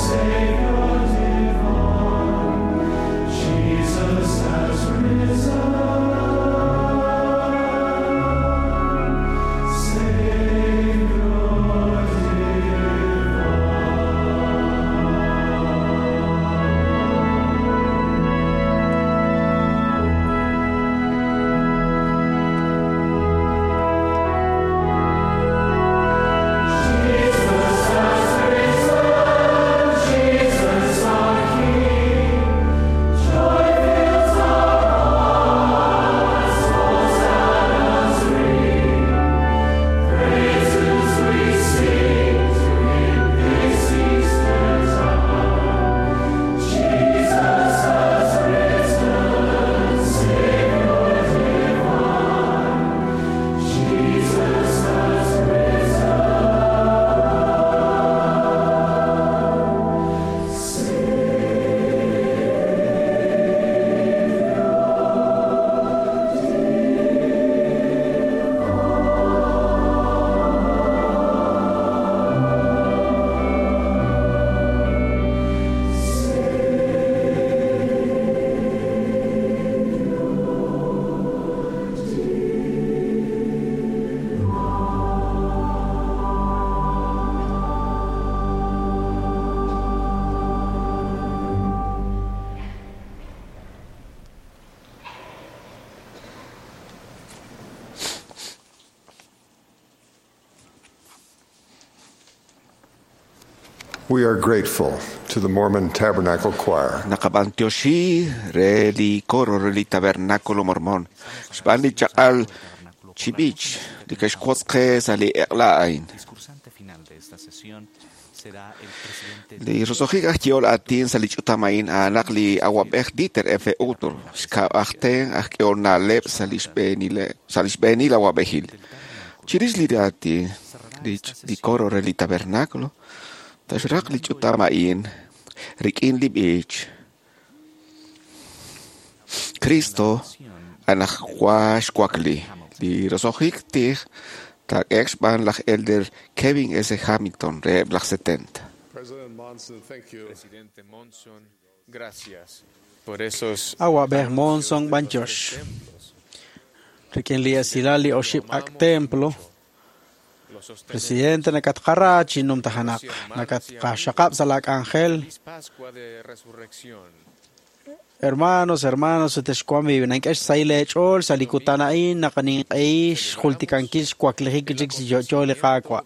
Jesus has risen. We are grateful to the Mormon Tabernacle Choir. Nakabantyoshi reli coro reli tabernáculo mormón. Shbani chakal chibich likashkotske sali eklain. Li rosohiga kiol atin sali chutamain anak li awabeh diter efe utur. Ska achten akiol na lep salishbeni le salishbeni la wabehil. Chiris li dati li coro reli tabernáculo. Tashrak li chutamain, rikin li bich. Cristo anak wash kwakli. Li rosohik tich, tak expan lach elder Kevin S. Hamilton, re blach setenta. President Monson, thank you. Presidente Monson, gracias por esos Awa ber Monson banjosh. Rikin li asilali oship ak templo. Presidente nakat karachi num tahanak nakat kashakap salak angel. Hermanos, hermanos, uteshkwami binankesh sailech ol salikutanain nakaning aish khultikankish kwaklihikjik si jojoli kakwa.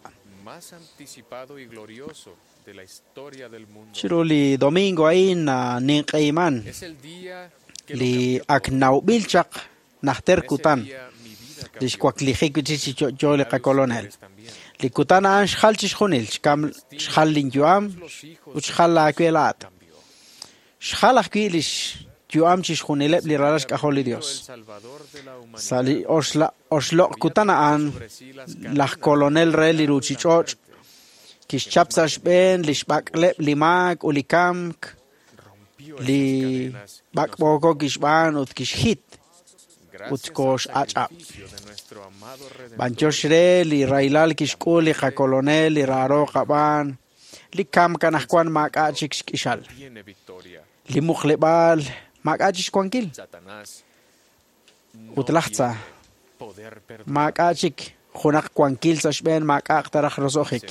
Chiruli domingo ain na ninkaiman li aknaw bilchak nahter kutan. Lish kwaklihikjik si jojoli kakolonel. Likutana an shkhal chishkhunil shkam shkhal linjuam ushkhal la kwelat. Shkhal akwilish juam chishkhunilep li ralash kaholi Dios. Sali osla oslo kutana an la kolonel re li ruchichoch kish chapsash ben li shbaklep li mak ulikamk li bakboko kishban ut kishhit utkosh achap. Banchoshre li railal kishkul li kolonel li raro kaban li kam kanahkwan makachik ishal li mukhlebal makachik kwankil utlahtsa makachik khunak kwankil sashben makak tarah rosohik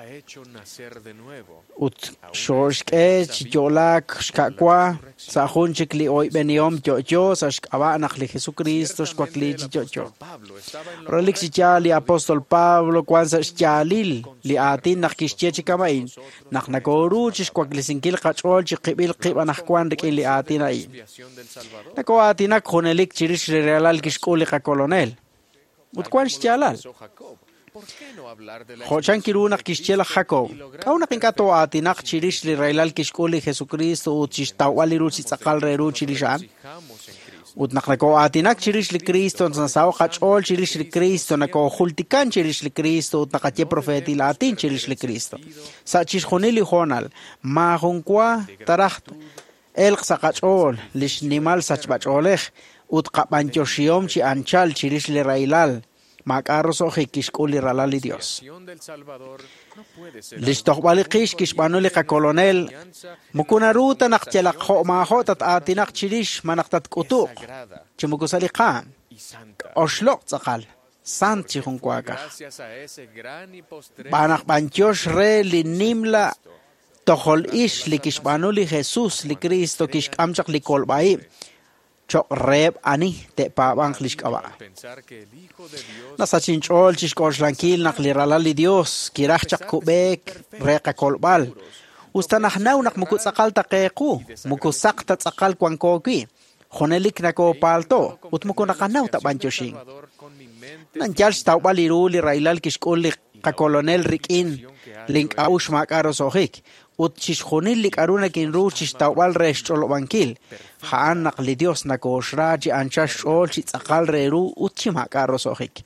ut shoshke chicholak shkakwa sahunchik li oy beniom jojo sashkaba nak li Jesucristo shkwakli jojo rolik sichali apostol Pablo kwansa shalil li atin nak kishche kamain nak nakoru chkwakli sinkil qachol chiqibil qib anak kwan rik li atin ay nako atinak khonelik chirish realal kishkuli qa kolonel ut kwan shalal Hochan kirunak kishchela Jacob. Kaunak inkato atinak chirish li railal kishkuli Jesucristo ut chishtawali ruchi tsakal reru chirishan. Ut naknako atinak chirish li Cristo nasaw kachol chirish li Cristo nako hultikan chirish li Cristo ut nakatye profeti latin chirish li Cristo. Sa chishkhunili honal mahunkwa taraht elq sa kachol lish nimal sachbacholech ut qapanchoshiom chi anchal chirish li railal. Makaros o kishkuli ralali Dios. Lishtohbali kish kishbanuli ka kolonel. Mukunaruta nakchelak ho mahot at atinak chirish manaktat kutuk. Chimukusali ka. Oslok tsakal. Sant chihunkwaga. Banak banchos re li nimla. Tohol ish li kishbanuli Jesus li Cristo kishkamchak li kolbai. Chok reb ani te pa bang lishkawa. Nasa chinchol chishkosh lankil naklirala li Dios kirach chak kubek reka kolbal. Usta nahnaw nak mukut sakal takeku mukusak tat sakal kwang koki. Khonelik nako palto ut muku nakanaw ta banchoshing. Nanjal staw baliru li railal kishkol li ka kolonel rikin link aush makaros ohik. Ut chishkhunil lik aruna kin ru chishtawal reshchol bankil haan nakli Dios nakoshra chi anchash ol chi tsakal reru ut chimakaros ohik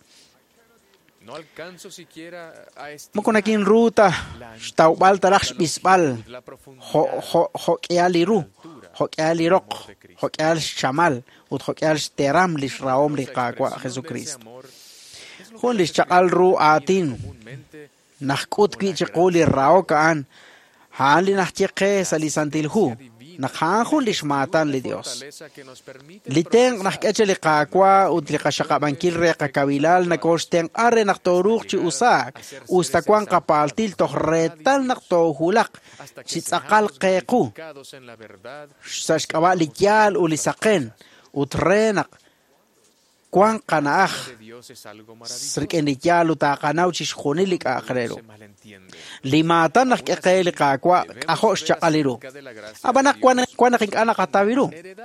mukunakin ruta shtawal tarax bisbal ho ho ho kyali ru ho kyali rok ho kyal shamal ut ho kyal teram lish raom li qaqwa Jesucristo khun lish chaqal ru atin nakhkut ki chiquli rao kaan Hali nachche salisantil hu nakhankhun lishmatan li Dios liteng nakkeche li qaqwa ut li qashaqabankil re qakabilal nakosten are naktoruk chi usak ustakwan qapaltil tohretal naktohulaq chi tsaqal qequ sashqaba li yal u li saqen ut renak Cuán canaj, srikeniyalu ta canau chishjunilik akrero. Limatan nak ekeli kakwa, ahosh chakaliru. Abanak kwanaking anak katawiru.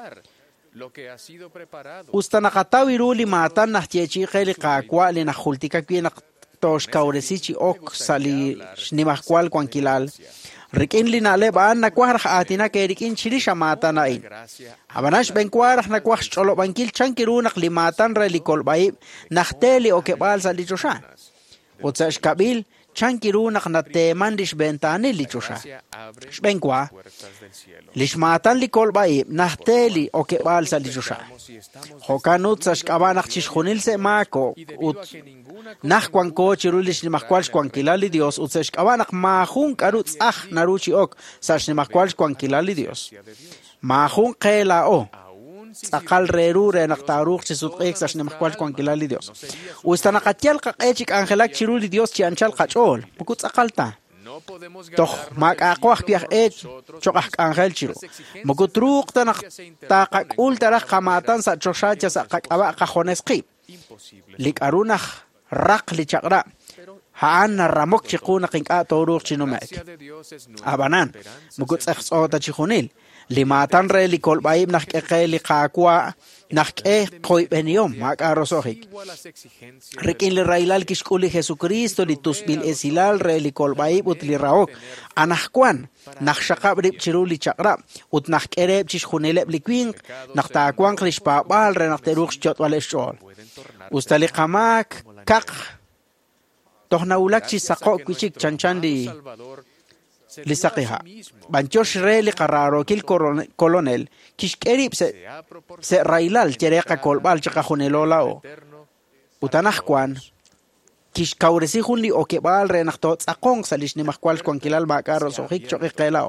Usta nakatawiru limatan nak chechi keli kakwa li nakhultika kwinak tosh kauresichi ok sali snimakwal kwankilal. Rikin linale baan nakwar atina ke rikin chirisha mata nain. Abanash benkwar nakwar cholo bankil chankiru nak limatan relikol baib nahteli o kebal sa lichosha. Utsash kabil chankiru nak natemandish bentani lichosha. Shbenkwa lishmatan likol baib nahteli o kebal sa lichosha. Hokanut sash kabanak chishkhunil se mako ut Nach kwan ko chirulish ni makwalsh kwan kilali Dios utsesh kabanak mahun karut ah naruchi ok sash ni makwalsh kwan kilali Dios. Mahun qela o akal reru re naktaruk chisut ek sash ni makwalsh kwan kilali Dios. Ustana qatial qaqechik angelak chiruli Dios chi anchal qachol bukut akalta. Toch mak aqwah piach et chokah angel chiru. Mukutruk tanak taqak ultaraq qamatan sa choshacha sa qaqaba qajones qib. Lik arunach Rak li chakra haan na ramok chikuna king atoruk chinumek. Abanan mugut ekhsota chikunil limatan re li kolbaib nak eke li kakwa nak e koy beniom mak arosohik. Rikin li railal kishkuli Jesucristo li tusbil esilal re li kolbaib ut li raok anahkwan nak shakab rip chiru li chakra ut nak ereb chishkunileb li kwing nak takwang klishpa bal re nak teruk chot wale shol. Ustali kamak kak toh naulak chi sako kuchik chanchan di lisaqiha banchosh re li qararo kil kolonel kishkerib se se railal chereqa kolbal chaqajunelola o utanahkwan kish kauresi hunli o kebal re naktot aqong salish ni mahkwal kwankilal makaro so hik choqelao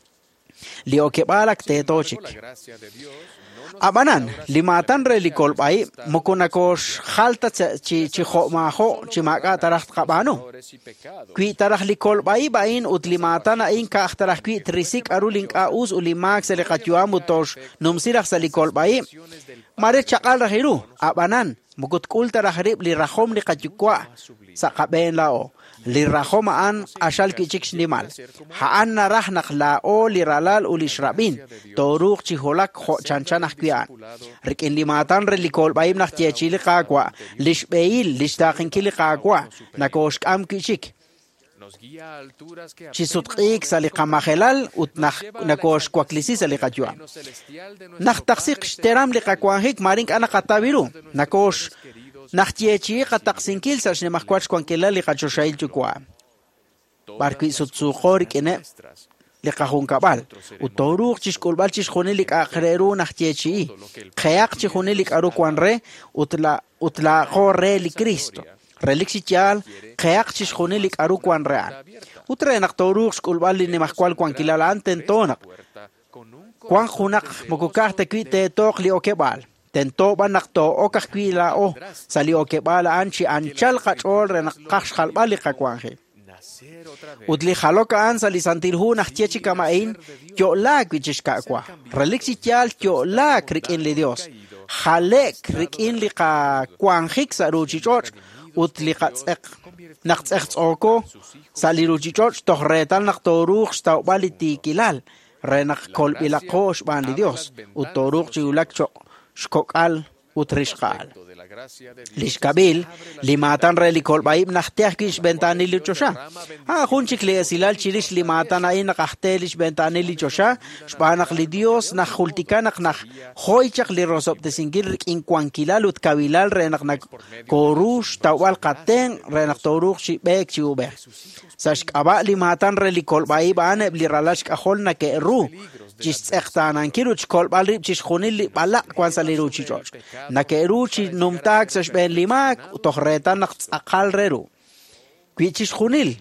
li o kebalak te tochik Abanan limatan re likol bai mukunakosh khalta chi chi kho ma kho chi maka tarah qabano Qui tarah likol bai bain ut limatan ain ka tarah qui trisik arulin ka us ulimak se lekatuamu tosh numsirah sa likol bai mare chaqal rahiru abanan mukut kul tarah rib li rahom li qatukwa sa qaben lao li rahomaan ashal kichik shlimal haan narah nakla o li ralal ulishrabin toruk chiholak ho chanchanah kwian rikin limatan re likol baim nak tiechili qaqwa lishbeil lishtaqin kili qaqwa nakosh am kichik chisutqik sali qamahelal ut nak nakosh kwaklisi sali qajwa nak taksiq teram li qaqwahik marink ana qatabiru nakosh Nachtiechi qataqsinkil sash ne mahkwach kwankela li qachoshail chukwa. Barqui sutsuqorik ene li qahun kabal. Utoruk chishkulbal chishkhuni li qaqreru nachtiechi. Qeaq chishkhuni li qaru kwanre utla utla qore li Cristo. Relixichial qeaq chishkhuni li qaru kwanrean. Utre naqtoruk shkulbal li ne mahkwal kwankila anten tonak. Kwan khunak mukukarte kwite toq li okebal. Tento banakto o kakwila o sali o kebala anchi anchal qachol re naqash khalbali qakwange udli khaloka an sali santilhu nachiechi kamain yo la kwichka kwa relixi tial yo la krikin li Dios khalek krikin li qa kwanhik saruchi choch utli qatsq naqtsq oko sali ruchi choch tohretal naqtoruq stawbali tikilal re naqkol bila qosh ban li Dios utoruq chiulak cho Shkokal utrishkal. Lishkabil limatan re likol baib nahteh kish bentani lichosha. Ha khunchik le silal chirish limatan ay naqahtelish bentani lichosha. Shbanak li Dios nak khultikanak nak khoychak li rosop de singil in kwankilal ut kabilal re nak nak korush tawal qaten re nak toruq chi bek chi ubek. Sash aba limatan re likol baib ane li ralash kahol na ke ru. Jis extanan kiruch kol balrib chis khunil balak kwan saliruchi george na keruchi numtak sash ben limak tohretan nak aqal reru kwichis khunil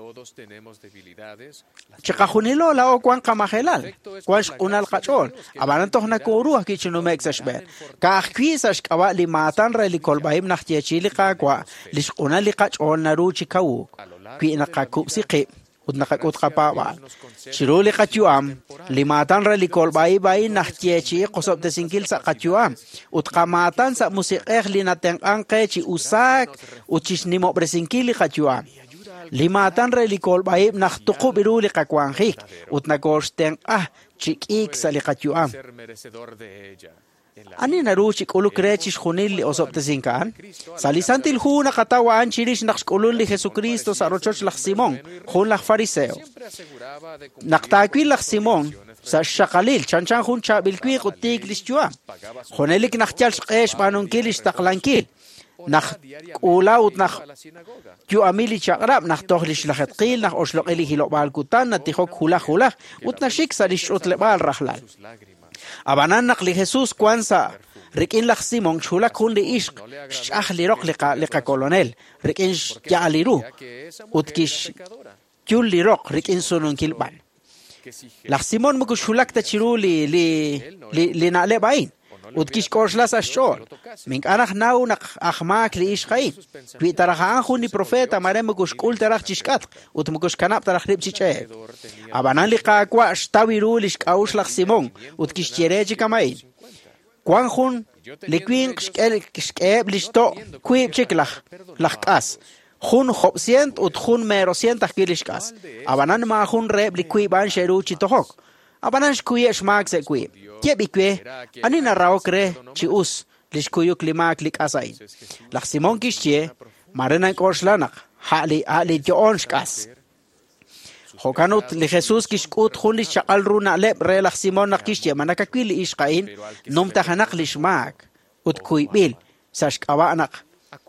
chiqa khunilo la o kwan qamahelal kwan unal qachol abanan tohna koru kichinu mek sash ben ka khwi sash qawa limatan re likol baim nakhtiachili qa kwa lish unal qachol naruchi kawu kwi na qakub siqi ut nakakut kapawal. Chiruli kachuam, limatan re likol bai bai nahchechi kosop tesinkil sa kachuam. Ut kamatan sa musikeh linateng angkechi usak, utis nimo presinkili kachuam. Limatan re likol bai nahtuko biruli kakwanghik, ut nagosteng ah chikik sa likachuam. Ani naruchik ulu krechis junili osop tesinkaan. Salisantil huna katawan chirish nakshkululi Jesucristo sa rochoch lak Simón, jun lak fariseo. Naktakwil lak Simón, sa shakalil, chanchan jun chabilkwi kutik lischua. Junelik nakchal shkesh banunkilish taklankil. Nak ulaut nak yu amili chakrab nak tohlish lakhatkil nak oslokili hilokbal kutan natihok hula hula ut nashik sa lishut lebal rahlal. Abanan nakli Jesus kwansa rikin lak Simon chulak hundi ishq shah lirok lika lika kolonel rikin ya aliru utkish kyul lirok rikin sunun kilban lak Simon muku chulak ta chiru li li li li na lebain utkish korslas ashol mink anak nau nak ahmak li ishqain wi tarahan hundi profeta mare muku shkul tarak chishkat ut muku shkanap tarak rib chiche abanan lika kwa shtawiru li shkaush lak Simon utkish chereji kamain kwan hun likwin shkel shkeb listo kuib chiklach lachkas hun hopsient ut hun merosient akilishkas abanan ma hun reb likwiban sheru chitohok abanan shkuye shmak se kuib Kebikwe, ani narao kre chius lishkuyuk limak lik asain. Lak Simon kishye, marenan korslanak, hali hali joonshkas. Hokanut li Jesus kishkut hun li shakal runa lep re lak Simon nakishye manakakwili ishkain, num tahanak lishmak, ut kuibil, sashkawanak.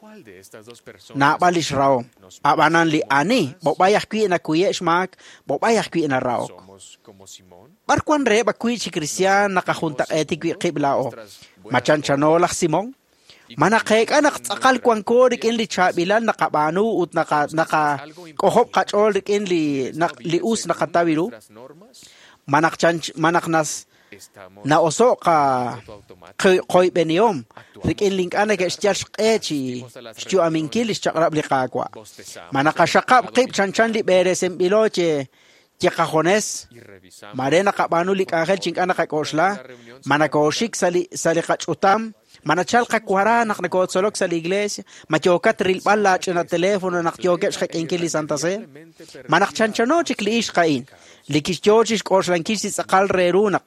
Nabalish rao, abanan li ani, bobayak kwi na kuyeshmak, bobayak kwi na rao. Barkwan re bakwi si Christian nakahuntak etik kiblao. Machanchano lak Simon. Manakek anak tsakal kwan ko rikin li chabilan nakabanu ut naka naka kohop kachol rikin li nak lius nakatawiru. Manak chanch manaknas na oso ka koy beniom rikin link anak estiash echi stu aminkilis chakrab li kakwa. Manakashakap kip chanchan li beresem biloche Yakajones, Marena Kabanulik Angel Chinkana Kakosla, Manakoshik Sali Salikachutam, Manachal Kakwara, Naknakotsolok Sal Iglesia, Machokat Rilpalach en el teléfono, Nakyokesh Enkili Santa Se, Manachanochik Liishkain, Likishjochish Koslankis Akal Rerunak,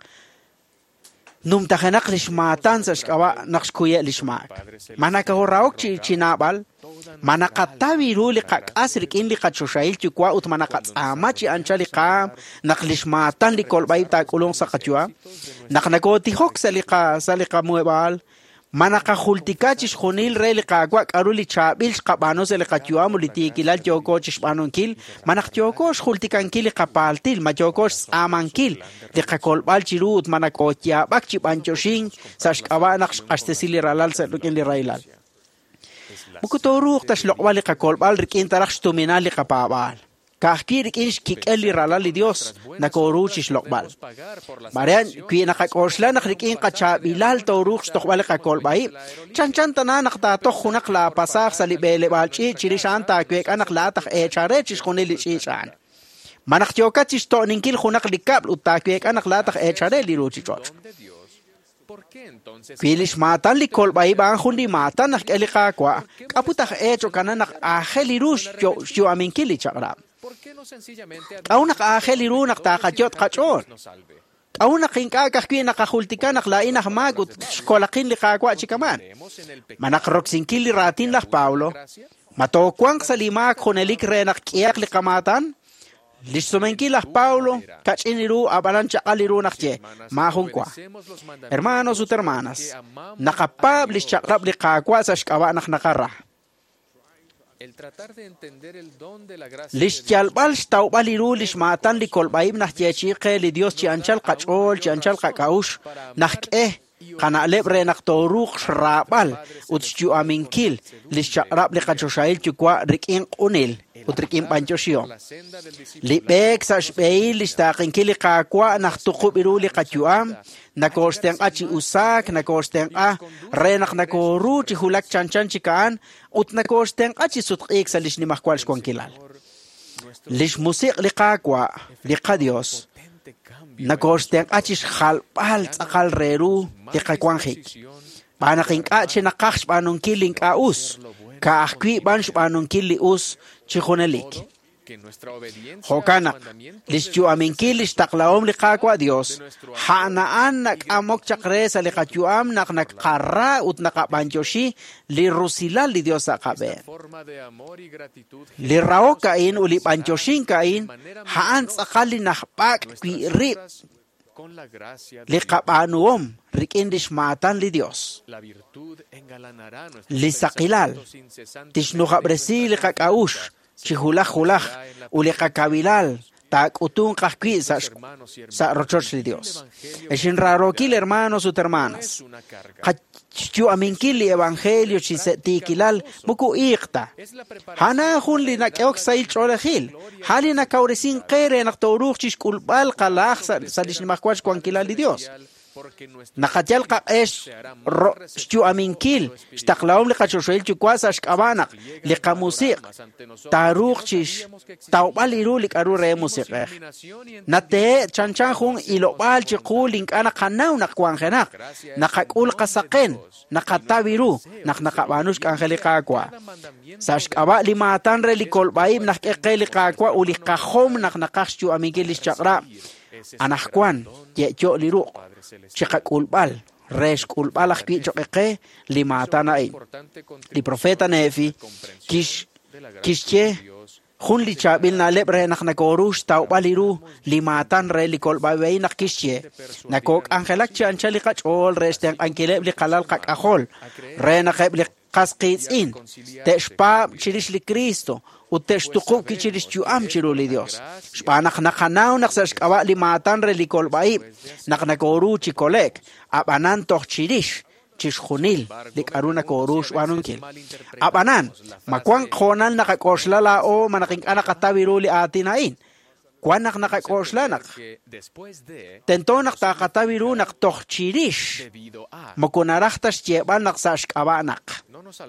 Num Tahanak Lishmatan Sashkawa Nakskuye Lishmak, Manakahoraokchi Chinabal, Manakatawi ruli kak asrik in li kachushail chukwa ut manakats amachi anchali kam naklishmatan li kolbay takulong sa kachua naknagoti hok sa lika sa lika muebal manakahultikachis khunil re li kagwa karuli chabil kabano sa lika chua mulitikilal jokochis panunkil manakjokosh hultikankil kapaltil majokosh amankil li kakolbal chirut manakotya bakchi panchoshing sa shkawa nakashtasili ralal sa lukin li railal Mukutoruk tas lokwali kakolbal rikin tarak stuminali kapabal. Kahki rikin kikeli ralali Dios na koruchis lokbal. Marian kui nakakosla nakrikin kachabilal toruk stokwali kakolbay. Chanchan tanan naktatok hunak la pasak sa libele balchi chirishan takwek anak latak echarechis kunili chishan. Manakyokat chisto ninkil hunak likab utakwek anak latak echareli ruchichot. Filish matan li kolbay bang hundi matan nak elika kwa kaputak echo kana nak ahelirush yo yo aminkili chakra. Kau nak aheliru nak takajot kachon. Kau nak kinka kakwi nakahultika nak lain nak magut skolakin li kakwa chikaman. Manak roksinkili ratin lah Paulo. Matokwang sa lima konelik re nak kiyak li kamatan. Listomenkilah Paulo, kachiniru abalan chakaliru nakche, mahong kwa. Hermanos ut hermanas, nakapablis chakrab li kakwa sa shkawa nak nakara. Lischalbal staubaliru lishmatan li kolbaib nakchechique li Dios chi anchal kachol, chi anchal kakaush, nakeh, kana lebre naktoruk shrabal, ut chu aminkil, lischakrab li kachoshail chukwa rikin unil. Utrikim panchosyo. Lipek sa shpei listakin kili kakwa naktukub iruli kachuam, nakosteng a chi usak, nakosteng a renak nakoru chi hulak chanchan chikaan, ut nakosteng a chi sutik sa lish ni makwal shkong kilal. lish musik liqaqwa liqa Dios nakosten achish khalpal tsaqal reru liqaqwanjik banaqin qache naqax banon killing aus ka akwi bansh banon killi us chijonelik Hokana, listu aminkil istaklaom liqaqwa Dios, hanaan nak amok chakresa liqachuam nak nakqarra ut naqabanchoshi li rusila li Dios aqabe. Li rao kain uli banchoshin kain, haan tsakali nahpak kwirip liqabanuom rikindish matan li Dios. Li sakilal, tishnuqabresi liqaqaush, chihulaj hulaj uliqakabilal tak utun qajqui sa sa rochoch de Dios eshin raro kil hermanos ut hermanas qachu aminkil evangelio chisetikilal muku iqta hana hun li nakok sail cholejil halina kauresin qere naqtoruq chishkulbal qalaj salish maqwash kwankilal de Dios Nakajal ka es stu aminkil staklaum li qachoshel chikwasa shkabanak li qamusik taruq chish tawbaliru li qaru re musik nate chanchan hun ilobal chiqulin kana qanaw naqwanjenak naqaqul qasaqen naqatabiru naqnaqabanush kanjeli qaqwa sashkaba li matan re li kolbaib naqeqeli qaqwa uli qahom naqnaqashtu aminkil chaqra anahkwan yecho liru Chikak ulbal, resh ulbal akpi choke li matana ay. Li profeta Nefi, kish kishche, hun li chabil na lebre nak nakorush tau baliru li matan re li kolbaway nak kishche. Nakok angelak chan chalikach ol resteng ankeleb li kalal kak ahol, re nakeb li kaskits in, te spa chirish li Cristo. Uteshtuqu kichiris chuam chiruli Dios. Spanak nakanaw naksashkawa limatan relikol baib. Naknakoru chikolek. Abanan toh chirish. Chishunil. Dikaruna korush wanunkil. Abanan. Makwang konan nakakosla o manaking anakatabiruli atinain. Kwanak nakakosla nak. Tento naktakatabiru nak toh chirish. Makunarachtas cheban naksashkawa nak.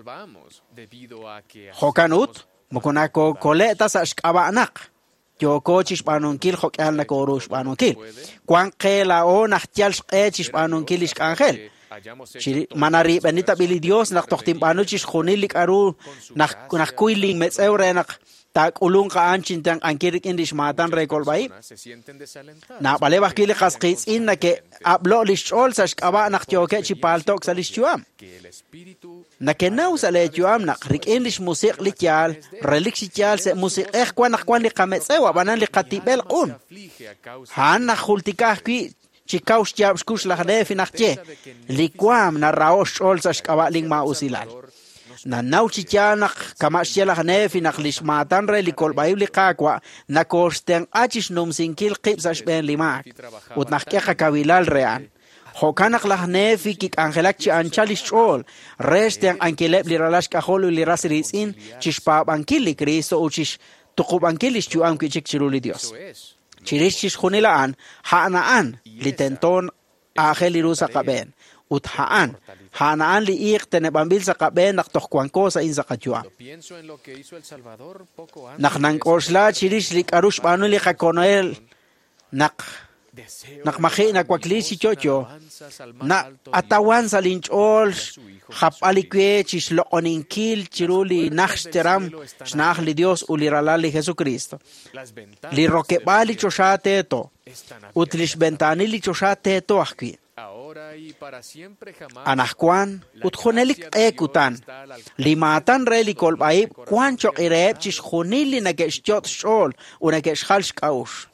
Hokanut. Mukunako koleta sa shkabanak. Yoko chishpanunkil hokal na korush panunkil. Kwan kela o nachtial shke chishpanunkil ishkangel. Manari benita bili Dios nak tohtim panu chishkunilik aru nak kuiling metseure nak tak ulung ka anchin tang ankirik indish matan rekol bai. Na balebak kili kaskits in na ke ablo lishol sa shkaba nak tioke chipaltok sa lishchuam. Nakenaw sa lechuam nak rik indish musik lityal, relik sityal sa musik eh kwa nakwan li kametsewa banan li katibel kun. Han nak hultikah ki chikaw siyab shkush lahdefi nakche, likwam na raosh ol sa shkaba ling mausilal. Na naw chicyanak kamasyalah nefi naklishmatan re likol bayu likakwa na kosteng achis numsinkil qib sa shben limak ut nakkeka kabilal rean hokanak lah nefi kik angelak chi anchalish chol resteng ankileb liralash kaholu lirasirizin chishpab ankili Cristo u chish tuqub ankilish chuam ki chik chiruli Dios chirish chish khunilaan haanaan litenton akheliru sa kaben ut haan hanaan li ik tenebambil sa kaben nak tohkwanko sa insa kachua. Nak nangkosla chirish lik arush banu li kakonoel nak nak makhi nak wakli si chocho na atawan sa linchol hapalikwe chislooninkil chiruli naksteram shnach li Dios uliralali Jesucristo. Li rokebali choshate to utlish bentani li choshate to akwi. Anahkwan utjonelik ekutan limatan relikol baib kwancho ireb chishjonili nakeshchot shol unakeshhalsh kaush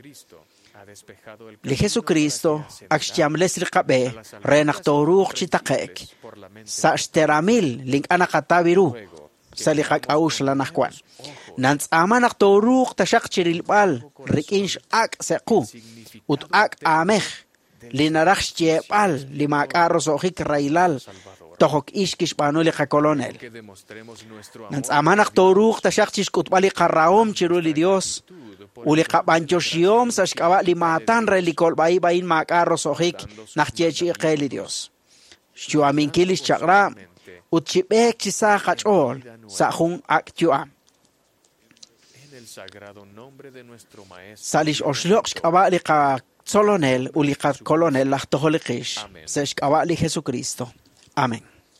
li Jesucristo akshtiamles liqabe renaktoruq chitakek sa shtaramil link anakatabiru sa liqakaush lanahkwan nants amanaktoruq tashaq chirilbal rikinsh ak sequ ut ak ameh Linarax chepal lima carros ojik railal tohok ishkish panuli kakolonel nants amanak toruk tashak chishkutbali karraom chiruli Dios uli kapanchoshiom sashkaba limatan relikol bai bain ma carros ojik nachchechi qeli Dios shu aminkilis chakra utchipek chisa khachol sa hun aktua Salish oshloch kabali ka solonel ulikat kolonel lahtoholikish. Sesh kabali Jesucristo. Amén.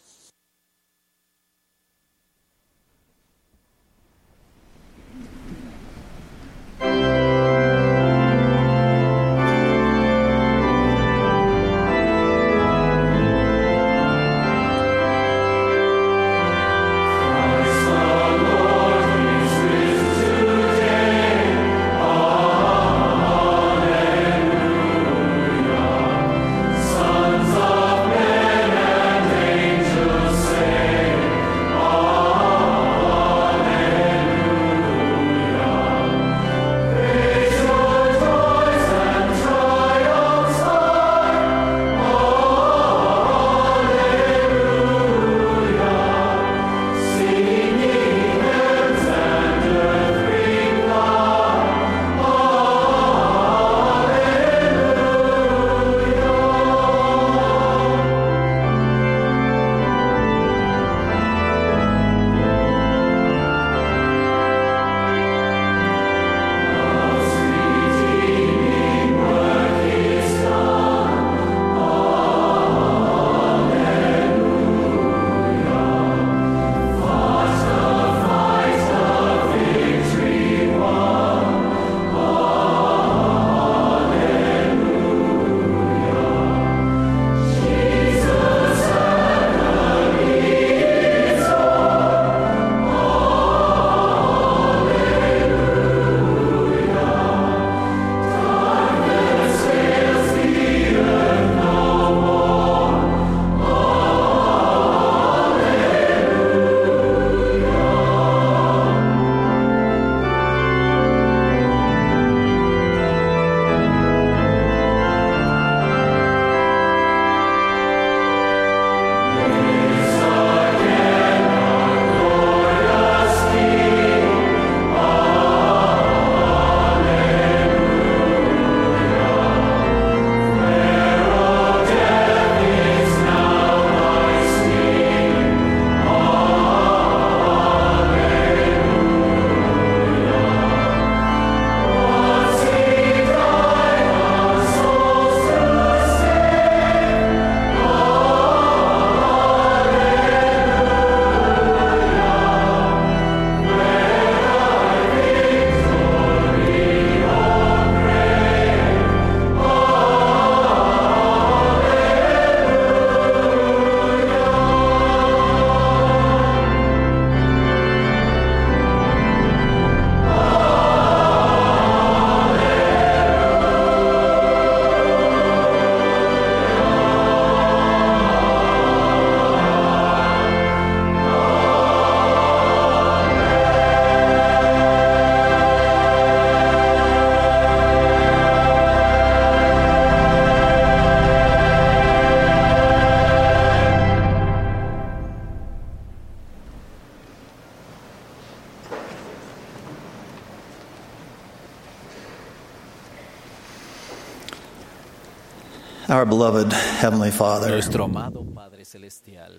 Our beloved Heavenly Father, nuestro amado Padre Celestial,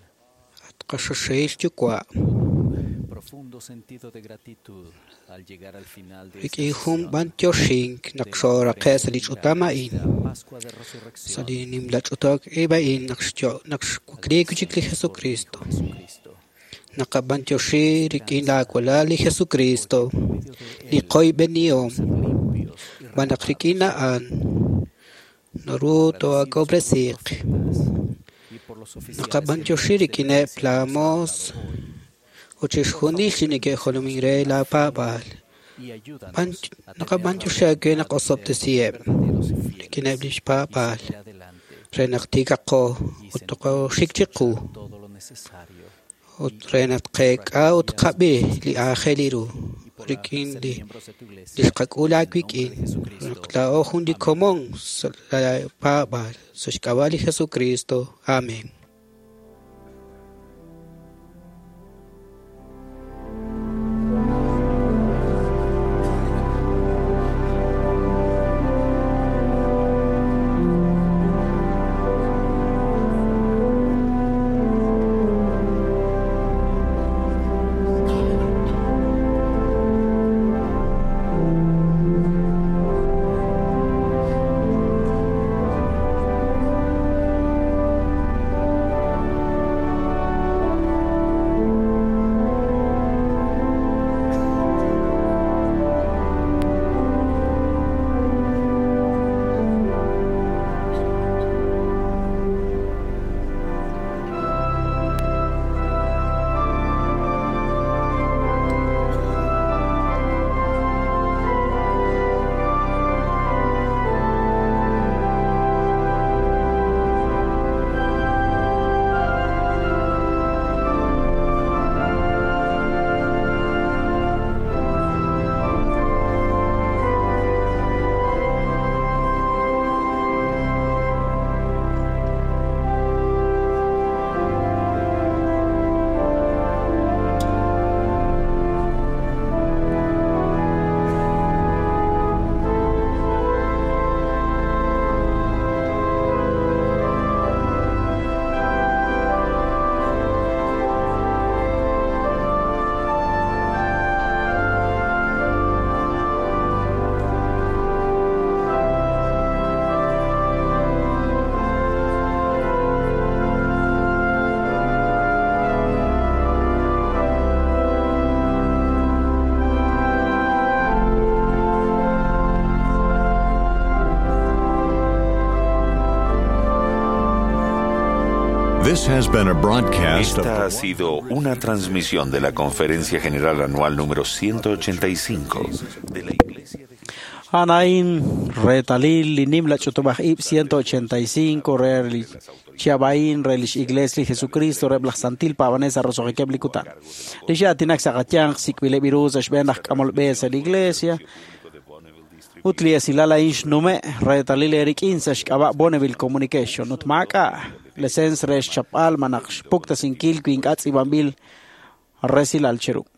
profundo sentido de gratitud al llegar al final de esta Ikihum bantyoshink nakshora kesalich utamain salinim lachutok ebain nakshjo nakshkukri kuchikli Jesucristo nakabantyoshi rikin la kwalali Jesucristo liqoy beniom banakrikina an Naruto agobresik nakabantyoshi rikine plamos Uchishuni shinike holomire la pabal. Nakabantusha ke nakosop te siem. Kinablish pabal. Renaktika ko utoko shikchiku. Ut renat kek out kabe li akheliru. Rikin li lishkakula kwikin. Nakla ohundi komong la pabal. Sushkawali Jesucristo. Amen. Esta ha sido una transmisión de la Conferencia General Anual número ciento ochenta y cinco de la Iglesia de Anain retalil linim la chutubah ib ciento ochenta y cinco reli chiabain relish iglesia Jesucristo reblah santil pa Vanessa rosohikeb likutan. Lisha tinak sakatiang sikbile birus ashbenach kamol besa la iglesia. Utlia silala inch nume retalil erik insash kaba Bonneville Communication utmaka lesens resh chapal manaksh pukta sinkil kwing atsi bambil resil al cheru.